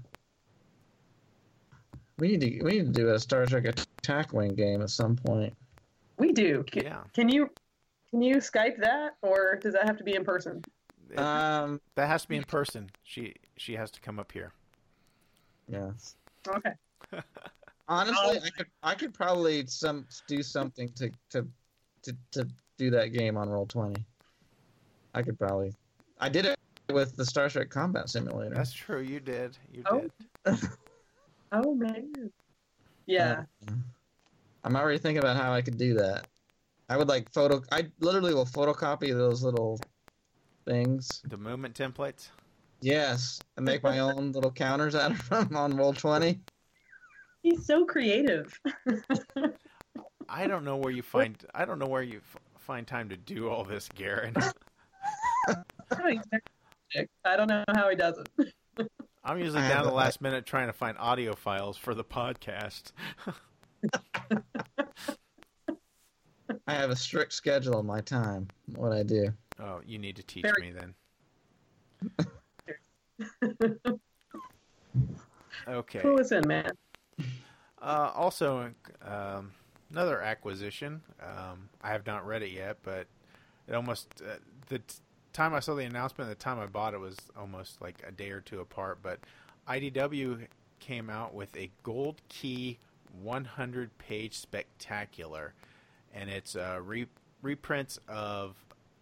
do a Star Trek attack wing game at some point. We do. Yeah. Can you Skype that, or does that have to be in person? That has to be in person. She has to come up here. Yes. Okay. Honestly, I could probably do something to do that game on Roll20. I could probably. I did it with the Star Trek Combat Simulator. That's true. You did. You did. Oh man. Yeah. I'm already thinking about how I could do that. I would I literally will photocopy those little things. The movement templates? Yes. And make my own little counters out of them on Roll20. He's so creative. I don't know where you find time to do all this, Garen. I don't know how he does it. I'm usually down to the last minute trying to find audio files for the podcast. I have a strict schedule on my time, what I do. Oh, you need to teach me then. Okay. Clue us in, man. Also, another acquisition. I have not read it yet, but it almost the time I saw the announcement and the time I bought it was almost like a day or two apart. But IDW came out with a Gold Key 100-page spectacular, and it's reprints of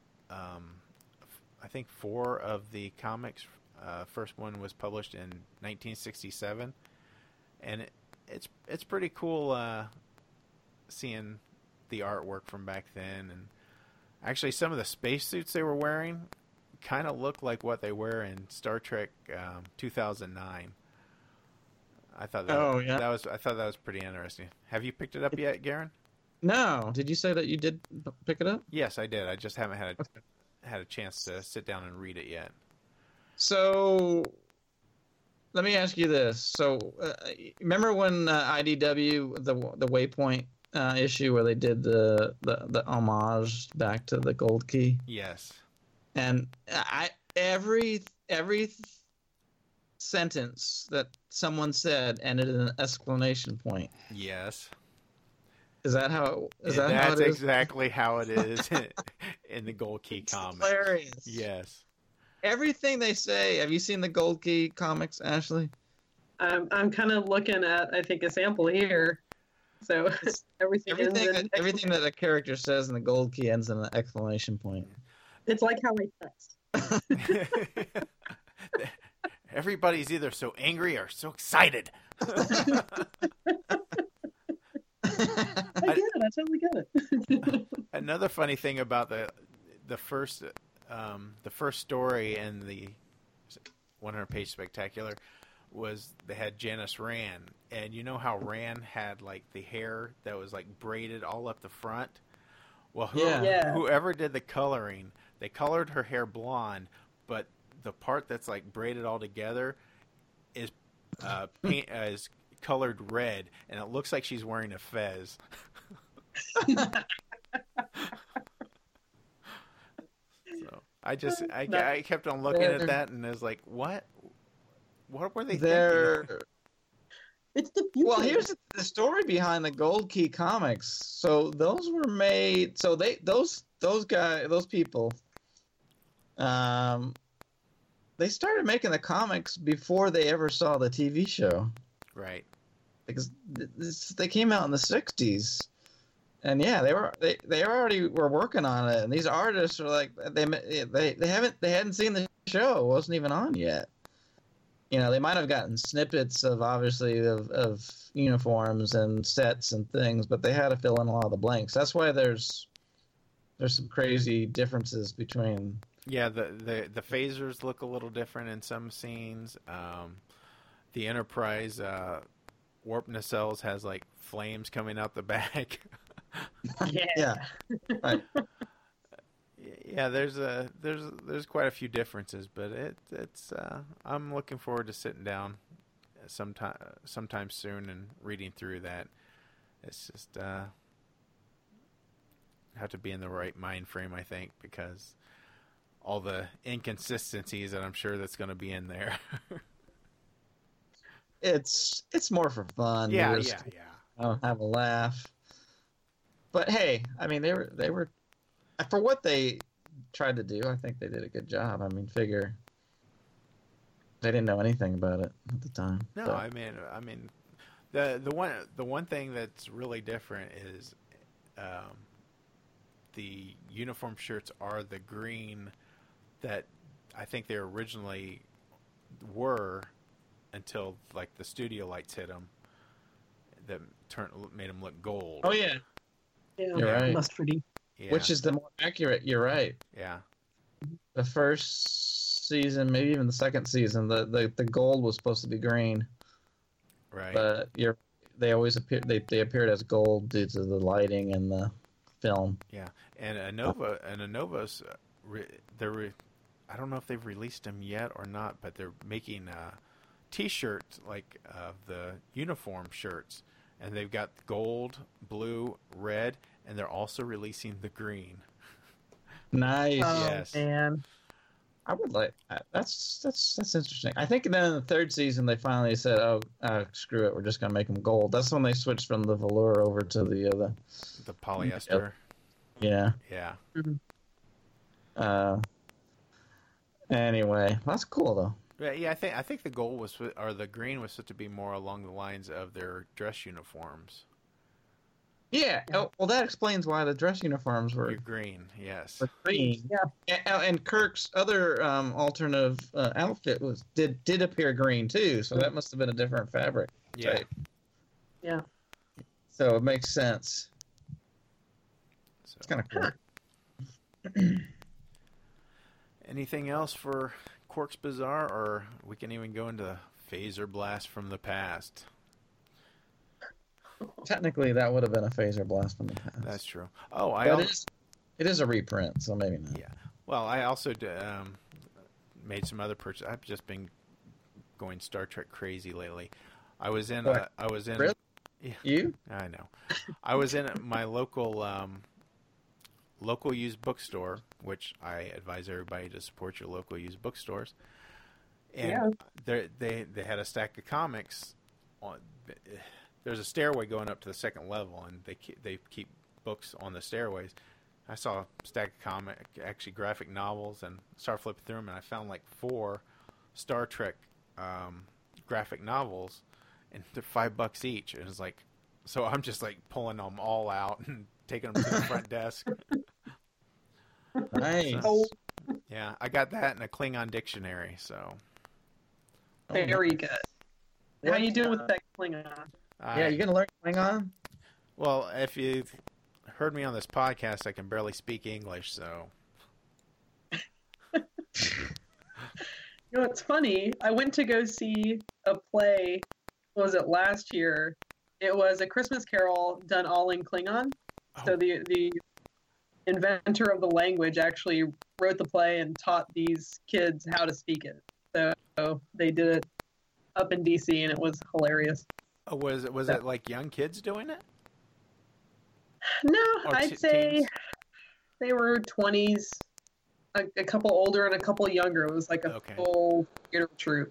I think 4 of the comics. First one was published in 1967, and it's pretty cool seeing the artwork from back then. And actually, some of the spacesuits they were wearing kind of look like what they wear in Star Trek 2009. I thought that was pretty interesting. Have you picked it up yet, Garen? No. Did you say that you did pick it up? Yes, I did. I just haven't had a chance to sit down and read it yet. So, let me ask you this. So, remember when IDW, the Waypoint issue where they did the homage back to the Gold Key? Yes. And every sentence that someone said ended in an exclamation point. Yes. Is that how? That's exactly how it is in the Gold Key comics. Hilarious. Yes. Everything they say. Have you seen the Gold Key comics, Ashley? I'm kind of looking at, I think, a sample here. So everything that a character says in the Gold Key ends in an exclamation point. It's like how I text. Everybody's either so angry or so excited. I get it. I totally get it. Another funny thing about the first story in the 100-page spectacular was they had Janice Rand, and you know how Rand had like the hair that was like braided all up the front. Well, whoever did the coloring They colored her hair blonde, but the part that's like braided all together is is colored red, and it looks like she's wearing a fez. So I kept on looking at that, and I was like, what were they thinking? It's the future. Well, here's the story behind the Gold Key comics. So those were made. So those people, they started making the comics before they ever saw the TV show. Right. Because they came out in the '60s, and yeah, they already were working on it. And these artists are like they hadn't seen the show. It wasn't even on yet. You know, they might have gotten snippets of uniforms and sets and things, but they had to fill in a lot of the blanks. That's why there's some crazy differences between. Yeah, the phasers look a little different in some scenes. The Enterprise warp nacelles has like flames coming out the back. Yeah. Right. Yeah, there's quite a few differences, but it's I'm looking forward to sitting down sometime soon and reading through that. It's just have to be in the right mind frame, I think, because all the inconsistencies that I'm sure that's going to be in there. It's more for fun. Yeah. Have a laugh. But hey, I mean, they were for what they tried to do. I think they did a good job. I mean, figure they didn't know anything about it at the time. No, but. I mean, the one thing that's really different is the uniform shirts are the green that I think they originally were until like the studio lights hit them that made them look gold. Oh yeah, Yeah, you're right. mustardy. Yeah. Which is the more accurate. You're right. Yeah. The first season, maybe even the second season, the gold was supposed to be green. Right. But they always appeared. They appeared as gold due to the lighting and the film. Yeah, and Anova's I don't know if they've released them yet or not, but they're making T-shirts like the uniform shirts, and they've got gold, blue, red, and they're also releasing the green. Nice. Oh, Yes. man. I would like that's interesting. I think then in the third season they finally said, "Oh, screw it, we're just gonna make them gold." That's when they switched from the velour over to the polyester. Yeah. Yeah. Anyway, that's cool though. Yeah, I think the gold or the green was supposed to be more along the lines of their dress uniforms. Yeah. Oh, well, that explains why the dress uniforms were Green, yes. green. Yeah. And Kirk's other alternative outfit did appear green too, so that must have been a different fabric. Yeah. Type. Yeah. So it makes sense. So, It's kind of cool. anything else for Quark's Bazaar, or we can even go into Phaser Blast from the Past? Technically, that would have been a phaser blast from the past. That's true. Oh, it is a reprint, so maybe not. Yeah. Well, I also made some other purchases. I've just been going Star Trek crazy lately. I was in. Really? Yeah, You? I know. I was in my local used bookstore, which I advise everybody to support your local used bookstores. And they had a stack of comics on. There's a stairway going up to the second level, and they keep books on the stairways. I saw a stack of actually graphic novels, and started flipping through them, and I found like 4 Star Trek graphic novels, and they're $5 each. And it's like, so I'm just like pulling them all out and taking them to the front desk. Nice. So, yeah, I got that in a Klingon dictionary. So Very good. How you doing with that Klingon? Yeah, you gonna learn Klingon? Well, if you've heard me on this podcast, I can barely speak English, so. You know, it's funny. I went to go see a play, what was it, last year? It was A Christmas Carol done all in Klingon. Oh. So the inventor of the language actually wrote the play and taught these kids how to speak it. So they did it up in DC, and it was hilarious. Oh, was it like young kids doing it? No, Or I'd say teens? they were 20s, a couple older and a couple younger. It was like a Okay. full theater troupe.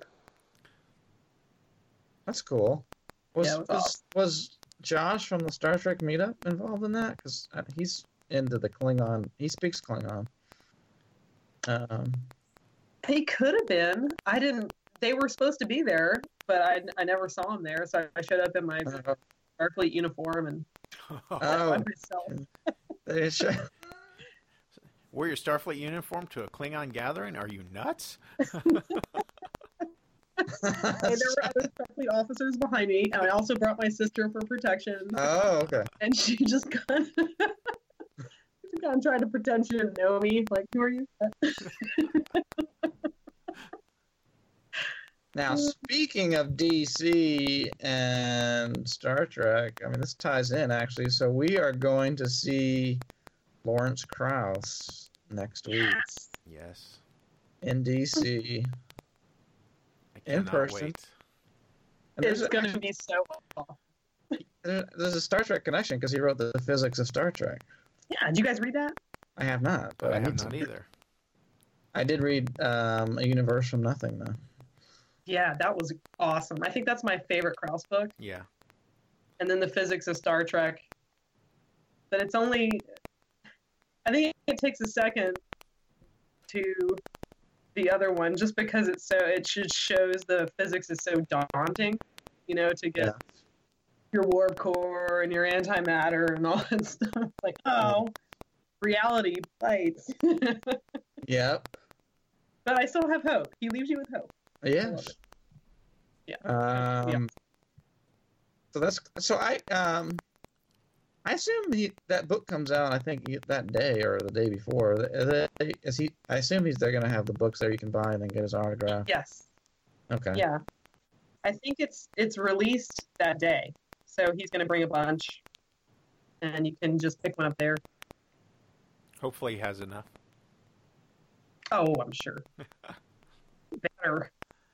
That's cool. Was, Yeah, it was awesome. was Josh from the Star Trek meetup involved in that? Because he's into the Klingon. He speaks Klingon. They could have been. I didn't. They were supposed to be there, but I never saw them there. So I showed up in my Starfleet uniform and by Oh, myself. they should. Wear your Starfleet uniform to a Klingon gathering? Are you nuts? And there were other Starfleet officers behind me, and I also brought my sister for protection. Oh, okay. And she just kind of tried to pretend she didn't know me. Like, who are you? Now, speaking of DC and Star Trek, I mean, this ties in actually. So we are going to see Lawrence Krauss next week Yes. in DC. I In cannot person. wait. And It's going to be so awesome. there's a Star Trek connection because he wrote the physics of Star Trek. Yeah, did you guys read that? I have not, but I I have need not to. either. I did read A Universe from Nothing, though. Yeah, that was awesome. I think that's my favorite Krauss book. Yeah. And then the physics of Star Trek. But it's only, I think it takes a second to the other one, just because it just shows the physics is so daunting, to get your warp core and your antimatter and all that stuff. Like, oh, reality bites. Yep. But I still have hope. He leaves you with hope. Yeah. love it. Yeah. So I assume that book comes out. I think that day or the day before. I assume they're going to have the books there you can buy and then get his autograph. Yes. Okay. Yeah. I think it's released that day. So he's going to bring a bunch, and you can just pick one up there. Hopefully he has enough. Oh, I'm sure. Better.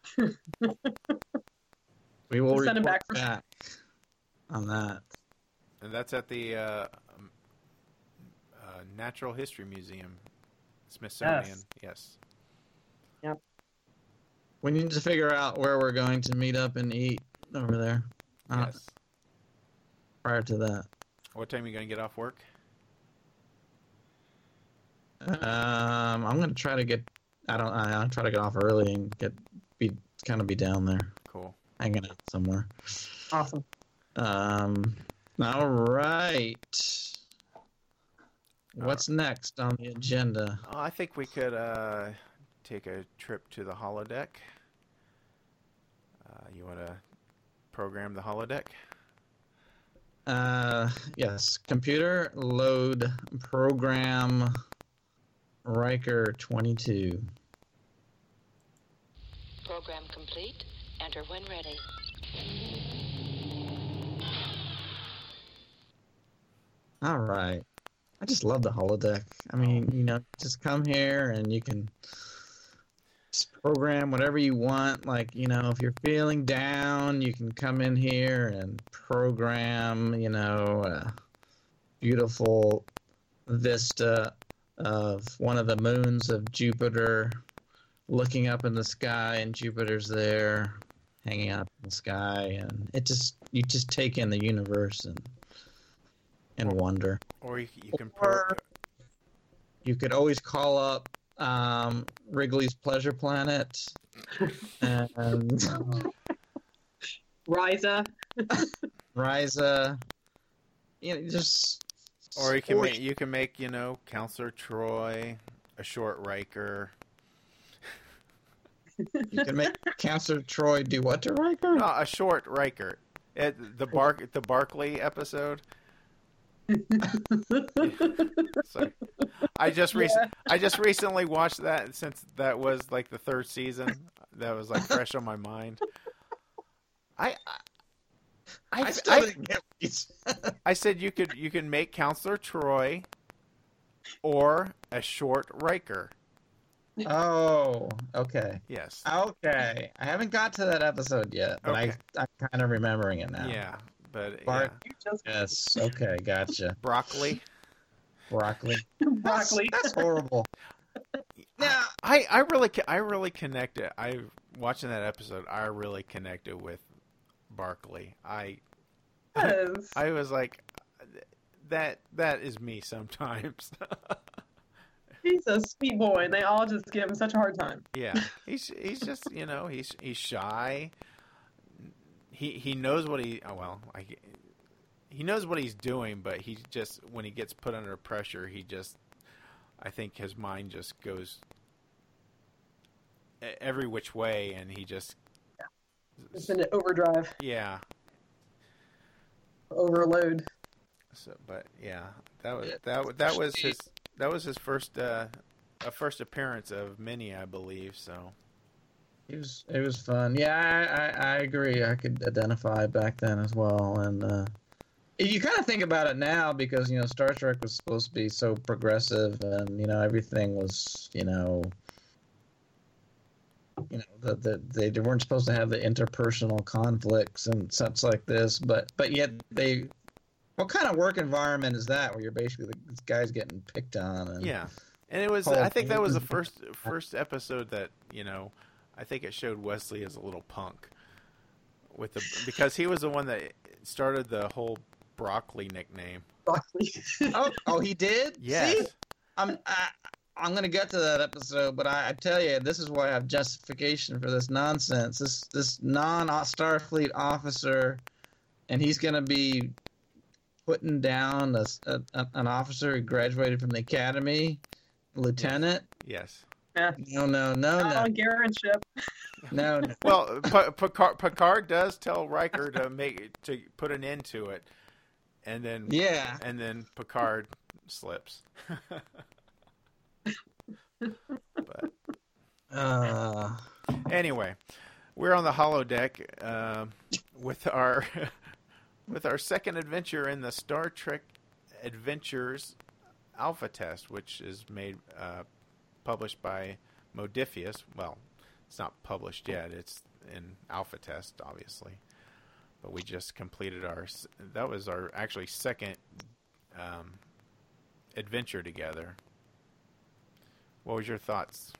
We will Send him report back for back on that. And that's at the Natural History Museum, Smithsonian. Yes. Yep. We need to figure out where we're going to meet up and eat over there. Yes. Prior to that. What time are you going to get off work? I'm gonna try to get. I'll try to get off early and be down there, Cool. hanging out somewhere. Awesome. All right. What's next on the agenda? I think we could take a trip to the holodeck. You want to program the holodeck? Yes. Computer load program Riker 22. Program complete. Enter when ready. All right. I just love the holodeck. I mean, just come here and you can just program whatever you want. Like, if you're feeling down, you can come in here and program, a beautiful vista of one of the moons of Jupiter, looking up in the sky, and Jupiter's there, hanging out in the sky, and you just take in the universe and wonder. Or you can... You could always call up Wrigley's Pleasure Planet and Risa. Risa. Just. Or you can make Counselor Troy a short Riker. You can make Counselor Troy do what to Riker? No, a short Riker. The Barkley episode. So, I just recently watched that, since that was like the third season. That was like fresh on my mind. I still didn't get what you said. I said you can make Counselor Troy or a short Riker. Oh, okay. Yes. Okay. I haven't got to that episode yet, but Okay. I'm kind of remembering it now. Yeah, but Bart- You just Yes. Okay. Gotcha. broccoli. Broccoli. broccoli. That's horrible. Now, I really connected. Watching that episode, I really connected with Barkley. Yes. I was like, that is me sometimes. He's a sweet boy, and they all just give him such a hard time. Yeah, he's just he's shy. He knows what he knows what he's doing, but he just, when he gets put under pressure, I think his mind just goes every which way, and he just It's in an overdrive, yeah. overload. So, but yeah, that was his first appearance of many, I believe. So it was fun. Yeah, I agree. I could identify back then as well. And you kind of think about it now because, Star Trek was supposed to be so progressive and, everything was, they weren't supposed to have the interpersonal conflicts and such like this, but yet what kind of work environment is that where you're basically this guy's getting picked on? And yeah, and it was. I think that was the first episode that I think it showed Wesley as a little punk because he was the one that started the whole broccoli nickname. Broccoli. oh, he did? Yes. See? I'm going to get to that episode, but I tell you, this is why I have justification for this nonsense. This non-Starfleet officer, and he's going to be putting down an officer who graduated from the academy, lieutenant. Yes. Yeah. No. Not on Garen's ship. No. Well, Picard does tell Riker to put an end to it, and then and then Picard slips. But anyway, we're on the holodeck with our second adventure in the Star Trek Adventures Alpha Test, which is published by Modiphius. Well, it's not published yet. It's in Alpha Test, obviously. But we just completed that was our actually second adventure together. What was your thoughts?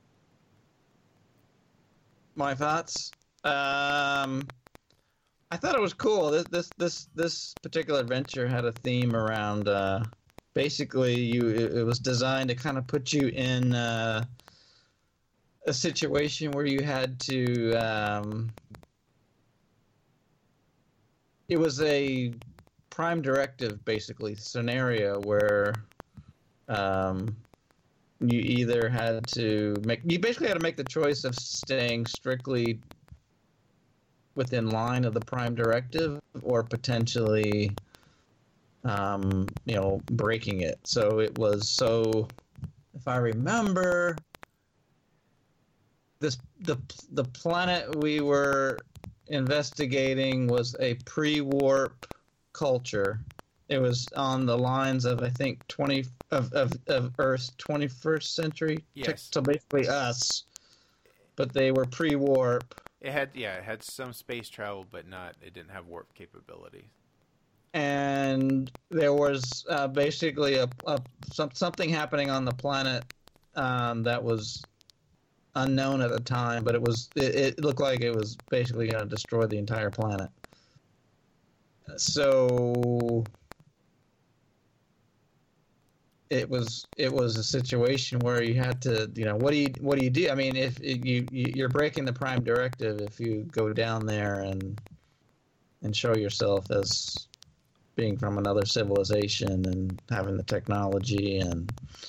My thoughts? I thought it was cool. This particular adventure had a theme around basically it was designed to kind of put you in a situation where you had to it was a prime directive basically scenario where you either had to make the choice of staying strictly within line of the prime directive or potentially breaking it. So it was, if I remember, the planet we were investigating was a pre-warp culture. It was on the lines of, I think, of Earth's 21st century. Yes. So basically us, but they were pre-warp. It had some space travel, but it didn't have warp capability. And there was basically something happening on the planet that was unknown at the time, but it looked like it was basically going to destroy the entire planet. So it was a situation where you had to, what do you do? I mean, if you're breaking the prime directive if you go down there and show yourself as being from another civilization and having the technology and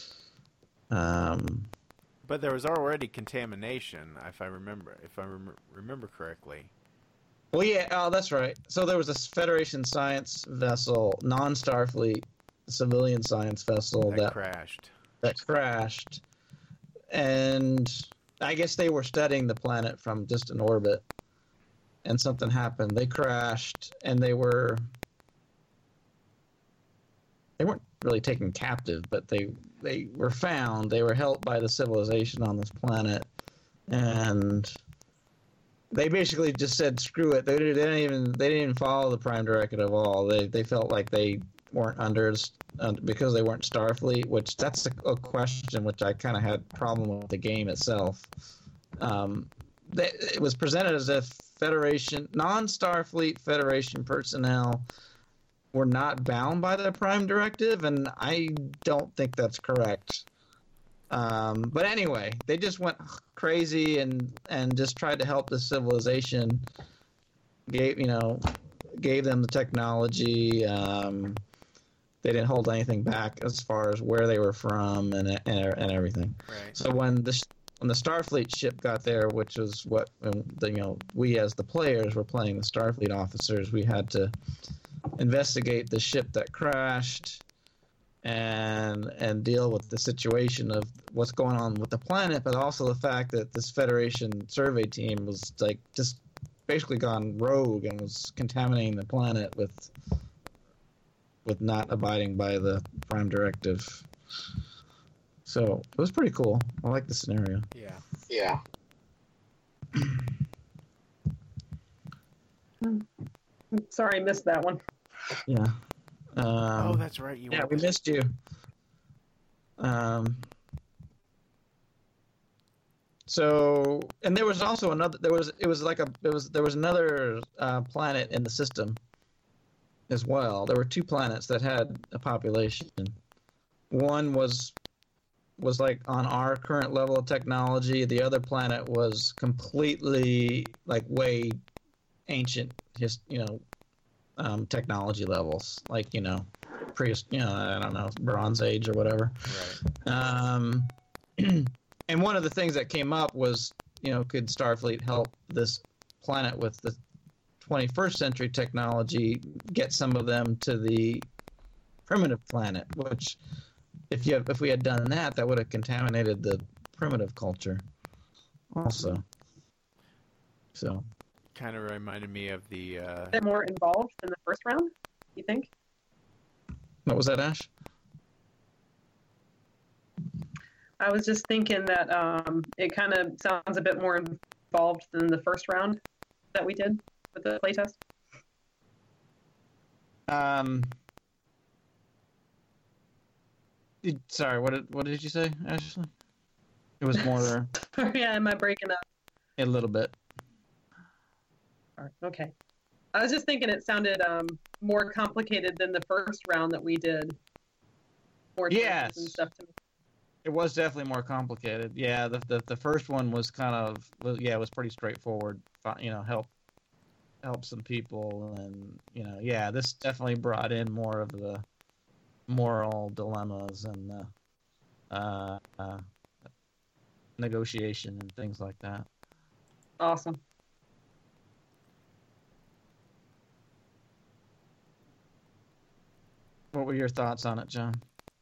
but there was already contamination, if I remember correctly. Well, yeah, oh, that's right. So there was a Federation science vessel, non-Starfleet civilian science vessel that crashed, and I guess they were studying the planet from distant orbit, and something happened. They crashed, and they weren't really taken captive, but they were found. They were helped by the civilization on this planet, and they basically just said, "Screw it." They didn't even follow the Prime Directive at all. They felt like they weren't because they weren't Starfleet, which that's a question which I kind of had problem with the game itself. It was presented as if non-Starfleet Federation personnel were not bound by the Prime Directive, and I don't think that's correct. But anyway, they just went crazy and just tried to help the civilization. Gave them the technology. They didn't hold anything back as far as where they were from and everything. Right. So when the Starfleet ship got there, which was what we as the players were playing the Starfleet officers, we had to investigate the ship that crashed and deal with the situation of what's going on with the planet, but also the fact that this Federation survey team was like just basically gone rogue and was contaminating the planet with not abiding by the Prime Directive. So it was pretty cool. I like the scenario. Yeah. Sorry, I missed that one. Yeah. Oh, that's right. We missed you. So, and there was also another. There was another planet in the system as well. There were two planets that had a population. One was like on our current level of technology. The other planet was completely like way ancient, technology levels, like I don't know, Bronze Age or whatever. Right. And one of the things that came up was, could Starfleet help this planet with the 21st century technology, get some of them to the primitive planet, which if we had done that, that would have contaminated the primitive culture also. So kind of reminded me of the A bit more involved than the first round, you think? What was that, Ash? I was just thinking that it kind of sounds a bit more involved than the first round that we did with the playtest. Sorry, what did you say, Ashley? It was more. Yeah, am I breaking up? A little bit. All right, okay. I was just thinking it sounded more complicated than the first round that we did. More choices and stuff to me. It was definitely more complicated. Yeah, the first one was it was pretty straightforward. Help some people, and this definitely brought in more of the moral dilemmas and negotiation and things like that. Awesome. What were your thoughts on it, John?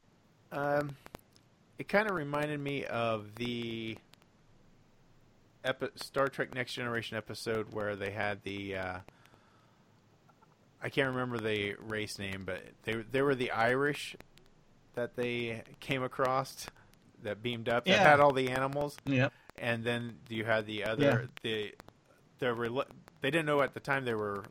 It kind of reminded me of the Star Trek Next Generation episode where they had the I can't remember the race name, but they were the Irish that they came across that beamed up that had all the animals. Yep. And then you had the other they didn't know at the time they were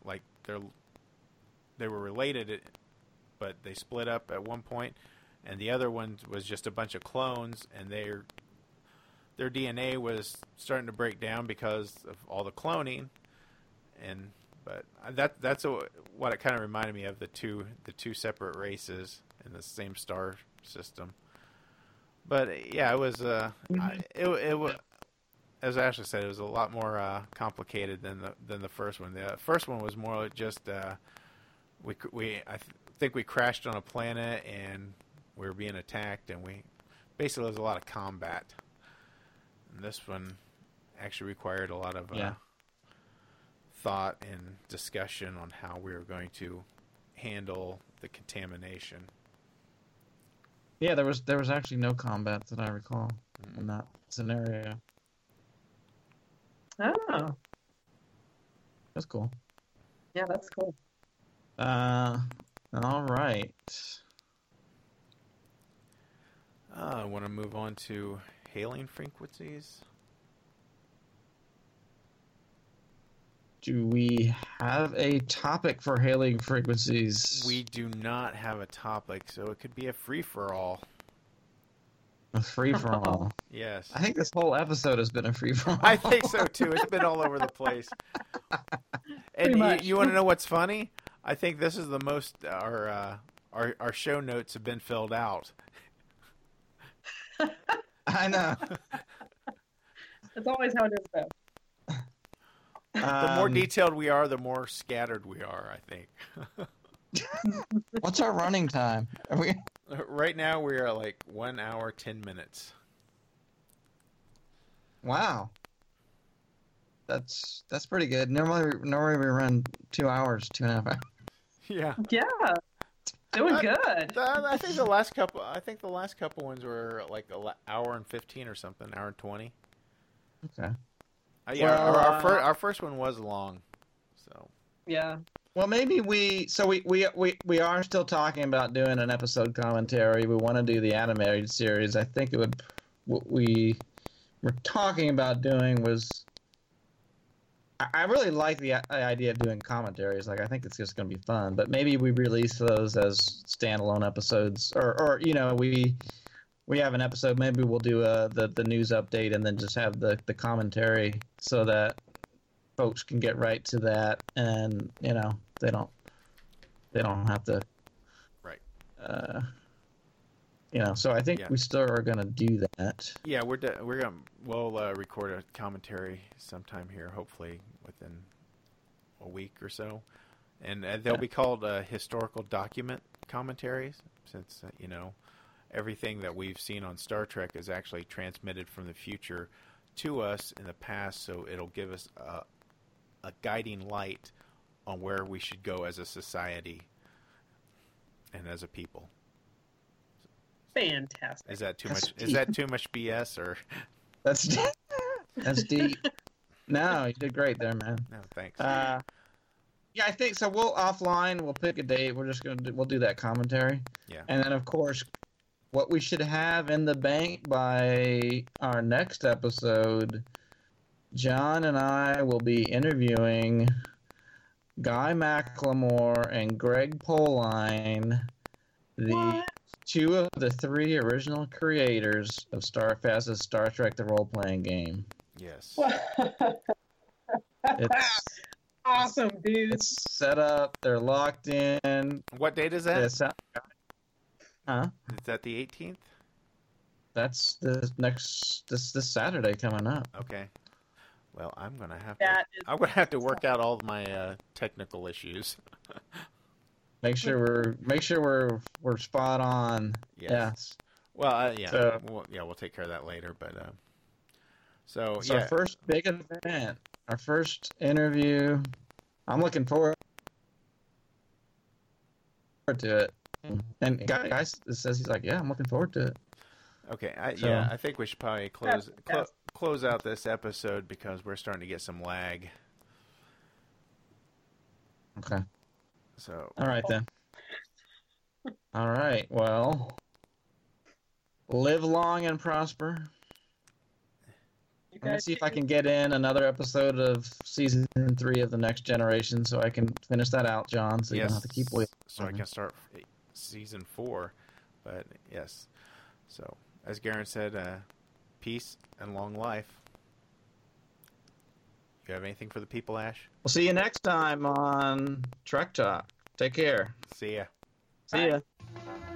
related, but they split up at one point. And the other one was just a bunch of clones, and their DNA was starting to break down because of all the cloning. But that's what it kind of reminded me of, the two separate races in the same star system. But yeah, it was it was, as Ashley said, it was a lot more complicated than the first one. The first one was more just I think we crashed on a planet and we were being attacked, and basically there was a lot of combat. And this one actually required a lot of thought and discussion on how we were going to handle the contamination. Yeah, there was actually no combat that I recall in that scenario. Oh. That's cool. Yeah, that's cool. All right. I want to move on to hailing frequencies. Do we have a topic for hailing frequencies? We do not have a topic, so it could be a free-for-all. A free-for-all. Yes. I think this whole episode has been a free-for-all. I think so, too. It's been all over the place. And you want to know what's funny? I think this is the most our show notes have been filled out. I know. That's always how it is, though. The more detailed we are, the more scattered we are, I think. What's our running time? Are we... Right now, we are like 1 hour, 10 minutes. Wow. That's pretty good. Normally we run 2 hours, 2.5 hours. Yeah. Yeah. Doing good. I think the last couple ones were like an hour and 15 or something, hour and 20. Okay. Yeah, Well, our first one was long. So. Yeah. Well, maybe we are still talking about doing an episode commentary. We want to do the animated series. I think what we were talking about doing was, I really like the idea of doing commentaries. Like, I think it's just going to be fun. But maybe we release those as standalone episodes, or we have an episode. Maybe we'll do the news update and then just have the commentary so that folks can get right to that, and they don't have to. Right. So I think we still are going to do that. Yeah, we'll record a commentary sometime here, hopefully within a week or so, and they'll be called historical document commentaries, since everything that we've seen on Star Trek is actually transmitted from the future to us in the past, so it'll give us a guiding light on where we should go as a society and as a people. Fantastic. Is that too That's much? deep. Is that too much BS or? That's deep. No, you did great there, man. No, thanks. Yeah, I think so. We'll pick a date. We'll do that commentary. Yeah. And then, of course, what we should have in the bank by our next episode, John and I will be interviewing Guy McLemore and Greg Poline, two of the three original creators of Starfast's Star Trek: The Role Playing Game. Yes. It's awesome, dude. It's set up. They're locked in. What date is that? Is that the 18th? That's this Saturday coming up. Okay. Well, I'm gonna have to work out all of my technical issues. Make sure we're spot on. Yes. Well, yeah. So, we'll take care of that later. But it's our first big event, our first interview. I'm looking forward to it. And guy says he's like, yeah, I'm looking forward to it. Okay. I think we should probably close out this episode because we're starting to get some lag. Okay. So. All right then. All right. Well, live long and prosper. Let me see if I can get in another episode of season 3 of The Next Generation, so I can finish that out, John. So you don't have to keep waiting. So I can start season 4. But yes. So as Garen said, peace and long life. You have anything for the people, Ash? We'll see you next time on Trek Talk. Take care. See ya. See ya.